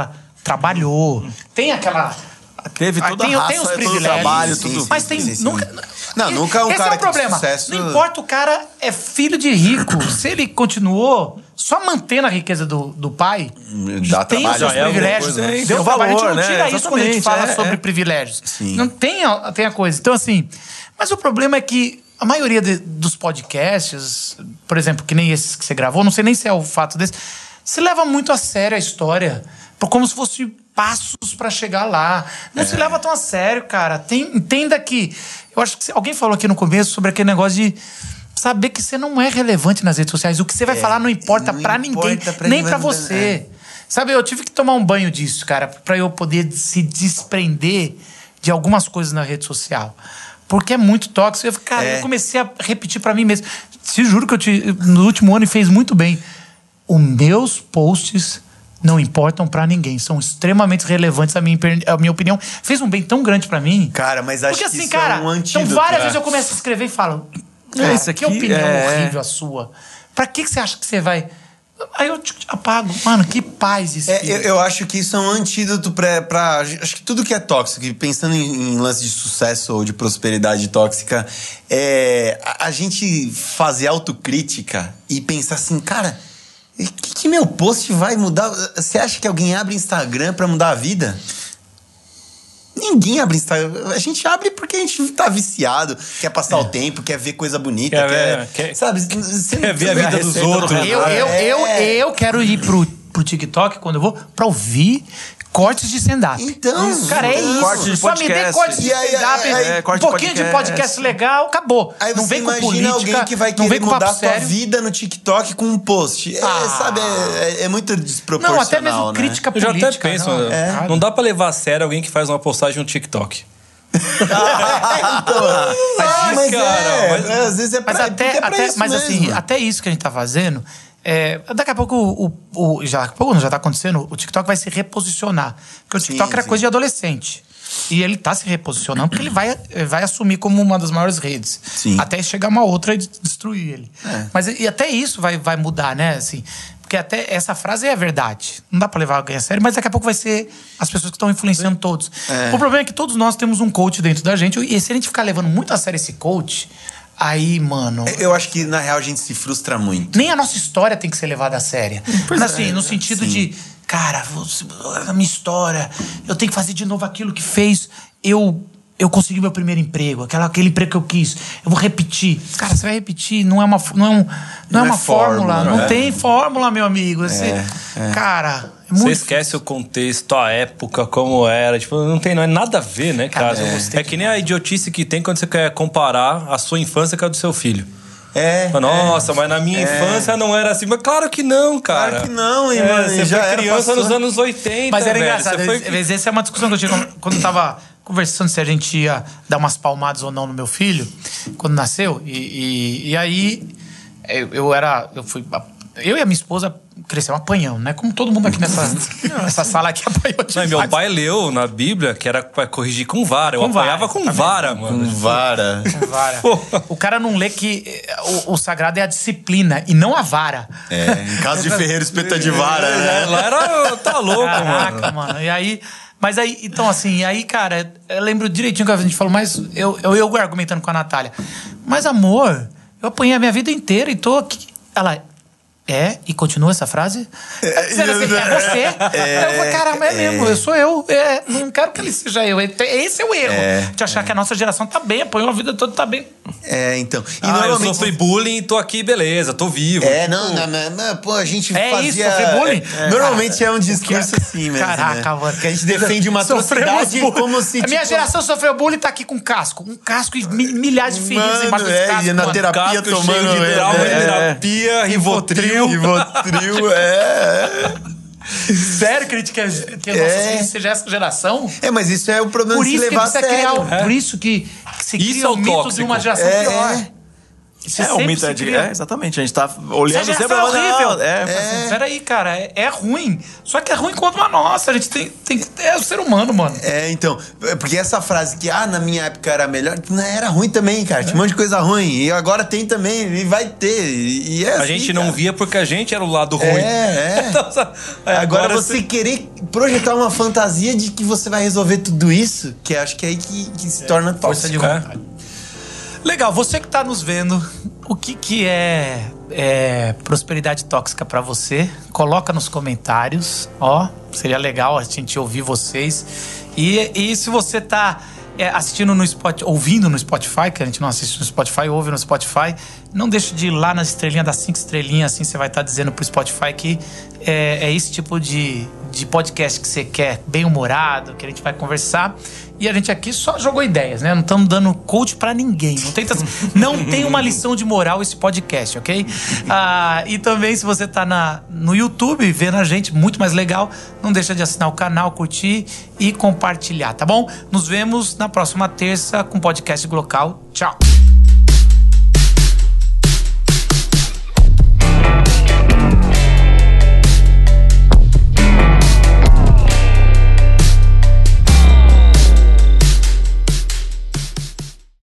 A: trabalhou, tem aquela...
B: Teve toda a raça,
A: tem os
B: todo o
A: privilégios.
B: trabalho,
C: Sim,
B: tudo.
A: Mas tem...
C: Sim.
A: Nunca,
C: Nunca um
A: esse
C: cara
A: é o problema.
C: que tem sucesso...
A: Não importa, o cara é filho de rico. Se ele continuou só mantendo a riqueza do pai,
C: Dá
A: tem
C: trabalho,
A: os seus
C: é alguma
A: privilégios.
B: coisa, né?
A: Deu
B: Tem o
A: trabalho, a gente
B: valor,
A: não tira
B: né?
A: isso quando a gente
B: Exatamente,
A: fala sobre privilégios.
C: Sim.
A: Não tem a coisa. Então, assim... Mas o problema é que a maioria dos podcasts, por exemplo, que nem esses que você gravou, não sei nem se é o fato desse, você leva muito a sério a história, como se fosse passos pra chegar lá. Não se leva tão a sério, cara. Entenda que... Eu acho que alguém falou aqui no começo sobre aquele negócio de saber que você não é relevante nas redes sociais. O que você vai falar não importa pra ninguém, nem pra você. Sabe, eu tive que tomar um banho disso, cara, pra eu poder se desprender de algumas coisas na rede social. Porque é muito tóxico. Eu comecei a repetir pra mim mesmo. Te juro que no último ano fez muito bem. Os meus posts não importam pra ninguém. São extremamente relevantes, a minha opinião. Fez um bem tão grande pra mim.
C: Cara, mas acho
A: porque,
C: que
A: assim,
C: isso
A: cara,
C: é um antídoto.
A: então várias vezes eu começo a escrever e falo... Cara,
B: isso aqui
A: que opinião
B: é-
A: horrível a sua. Pra que você acha que você vai... Aí eu apago. Mano, que paz isso.
C: Eu acho que isso é um antídoto pra acho que tudo que é tóxico, e pensando em lance de sucesso ou de prosperidade tóxica, a gente fazer autocrítica e pensar assim, cara, que meu post vai mudar? Você acha que alguém abre Instagram pra mudar a vida? Ninguém abre Instagram. A gente abre porque a gente tá viciado, quer passar o tempo, quer ver coisa bonita, sabe? Você
D: Quer ver a vida dos outros.
A: Eu quero ir pro TikTok quando eu vou pra ouvir cortes de stand-up.
C: Então,
A: cara, é isso.
B: cortes de
A: Só me dê
B: podcast.
A: cortes de
C: E aí,
A: stand-up,
B: corte
A: um
B: de
A: pouquinho de
B: podcast.
A: podcast legal, acabou.
C: Aí
A: Não
C: você
A: vem com
C: imagina
A: política,
C: alguém que vai
A: não
C: querer
A: vem com
C: mudar
A: papo
C: a sua
A: sério.
C: vida no TikTok com um post. Sabe, é muito desproporcional,
A: Não, até mesmo
C: né?
A: crítica
D: Eu já
A: política.
D: até penso,
A: não,
D: não dá pra levar a sério alguém que faz uma postagem no TikTok.
C: Mas,
D: cara,
C: às vezes é pra,
A: Mas
C: porque é pra isso
A: mas
C: mesmo.
A: assim, até isso que a gente tá fazendo, daqui a pouco já tá acontecendo, o TikTok vai se reposicionar. Porque o TikTok era
C: sim.
A: coisa de adolescente. E ele tá se reposicionando porque ele vai assumir como uma das maiores redes.
C: Sim.
A: Até chegar uma outra e destruir ele. Mas e até isso vai mudar, né? Assim, porque até essa frase é a verdade. Não dá pra levar alguém a sério, mas daqui a pouco vai ser as pessoas que estão influenciando todos. O problema é que todos nós temos um coach dentro da gente. E se a gente ficar levando muito a sério esse coach, aí, mano...
C: Eu acho que, na real, a gente se frustra muito.
A: Nem a nossa história tem que ser levada a sério. Mas assim, no sentido de... Cara, a minha história... Eu tenho que fazer de novo aquilo que fez eu consegui meu primeiro emprego. Aquele emprego que eu quis. Eu vou repetir. Cara, você vai repetir. Não é uma fórmula.
C: fórmula,
A: Não
C: né?
A: tem fórmula, meu amigo. Cara... É
D: Você
A: muito
D: esquece o contexto, a época, como era. Tipo, não é nada a ver, né, cara? É que nem a idiotice que tem quando você quer comparar a sua infância com a do seu filho. Nossa, mas na minha infância não era assim. Mas claro que não, cara.
C: Claro que não, hein, mano.
D: Você
C: Já
D: foi
C: era,
D: criança
C: passou.
D: nos anos 80,
A: Mas era
D: velho.
A: engraçado.
D: Você foi...
A: Essa é uma discussão que eu tive quando eu tava conversando se a gente ia dar umas palmadas ou não no meu filho, quando nasceu. E aí, eu e a minha esposa crescemos apanhando, né? Como todo mundo aqui nessa sala aqui apanhou demais.
D: Meu pai leu na Bíblia que era pra corrigir com vara. Eu
A: Com vara,
D: apanhava com vara, mano.
C: Vara.
A: Vara. O cara não lê que o sagrado é a disciplina e não a vara.
C: Em caso de ferreiro, espeta de vara, né?
D: Lá era... Tá louco,
A: Caraca, mano. E aí... Mas aí, então assim, e aí, cara, eu lembro direitinho que a gente falou, mas eu argumentando com a Natália. Mas, amor, eu apanhei a minha vida inteira e tô aqui. Ela... E continua essa frase? Dizendo assim, é você? Eu falei, caramba, é mesmo, eu sou eu. Não quero que ele seja eu. Esse é o erro. De achar que a nossa geração tá bem, apanhou a vida toda, tá bem.
C: Então. E
D: eu sofri bullying e tô aqui, beleza, tô vivo.
C: Pô, a gente
A: É
C: fazia...
A: isso, sofrer bullying?
C: Normalmente é um discurso assim mesmo,
A: Caraca,
C: né?
A: mano.
C: Que a gente defende uma atrocidade como se...
A: A minha geração sofreu bullying e tá aqui com casco. Um casco e milhares de feridas embaixo desse casco.
C: E na
A: mano.
C: terapia
D: Casco cheio
C: tomando...
D: de trauma, terapia, Rivotril.
C: Rivotril,
A: Sério que a gente quer que a nossa filha seja essa geração?
C: mas isso é o problema
A: Por
C: de se
A: isso que
C: levar a
A: precisa
C: sério.
A: criar... Por isso que se
D: Isso
A: cria
D: é o
A: o mito
D: tóxico.
A: de uma geração pior. Você
B: o
A: sempre
B: mito
A: se cria.
B: exatamente. A gente tá olhando
A: Essa
B: sempre.
A: geração é horrível.
B: Assim,
A: Peraí, cara, é ruim. Só que é ruim quanto a nossa. A gente tem é o ser humano, mano.
C: Então, porque essa frase que, na minha época era melhor, não era ruim também, cara. Tinha um monte de coisa ruim. E agora tem também, e vai ter. E é
D: A
C: assim,
D: gente
C: cara.
D: não via porque a gente era o lado ruim.
C: Agora você querer projetar uma fantasia de que você vai resolver tudo isso, que acho que é aí que se torna
A: Força de
C: tóxico.
A: vontade. Legal, você que tá nos vendo, o que é prosperidade tóxica pra você? Coloca nos comentários, seria legal a gente ouvir vocês. E se você tá assistindo no Spotify, ouvindo no Spotify, que a gente não assiste no Spotify, ouve no Spotify, não deixe de ir lá nas estrelinhas, das 5 estrelinhas, assim você vai estar dizendo pro Spotify que é esse tipo de podcast que você quer, bem-humorado, que a gente vai conversar. E a gente aqui só jogou ideias, né? Não estamos dando coach pra ninguém. Não tem uma lição de moral esse podcast, ok? E também, se você tá no YouTube vendo a gente, muito mais legal, não deixa de assinar o canal, curtir e compartilhar, tá bom? Nos vemos na próxima terça com o podcast Glocal. Tchau!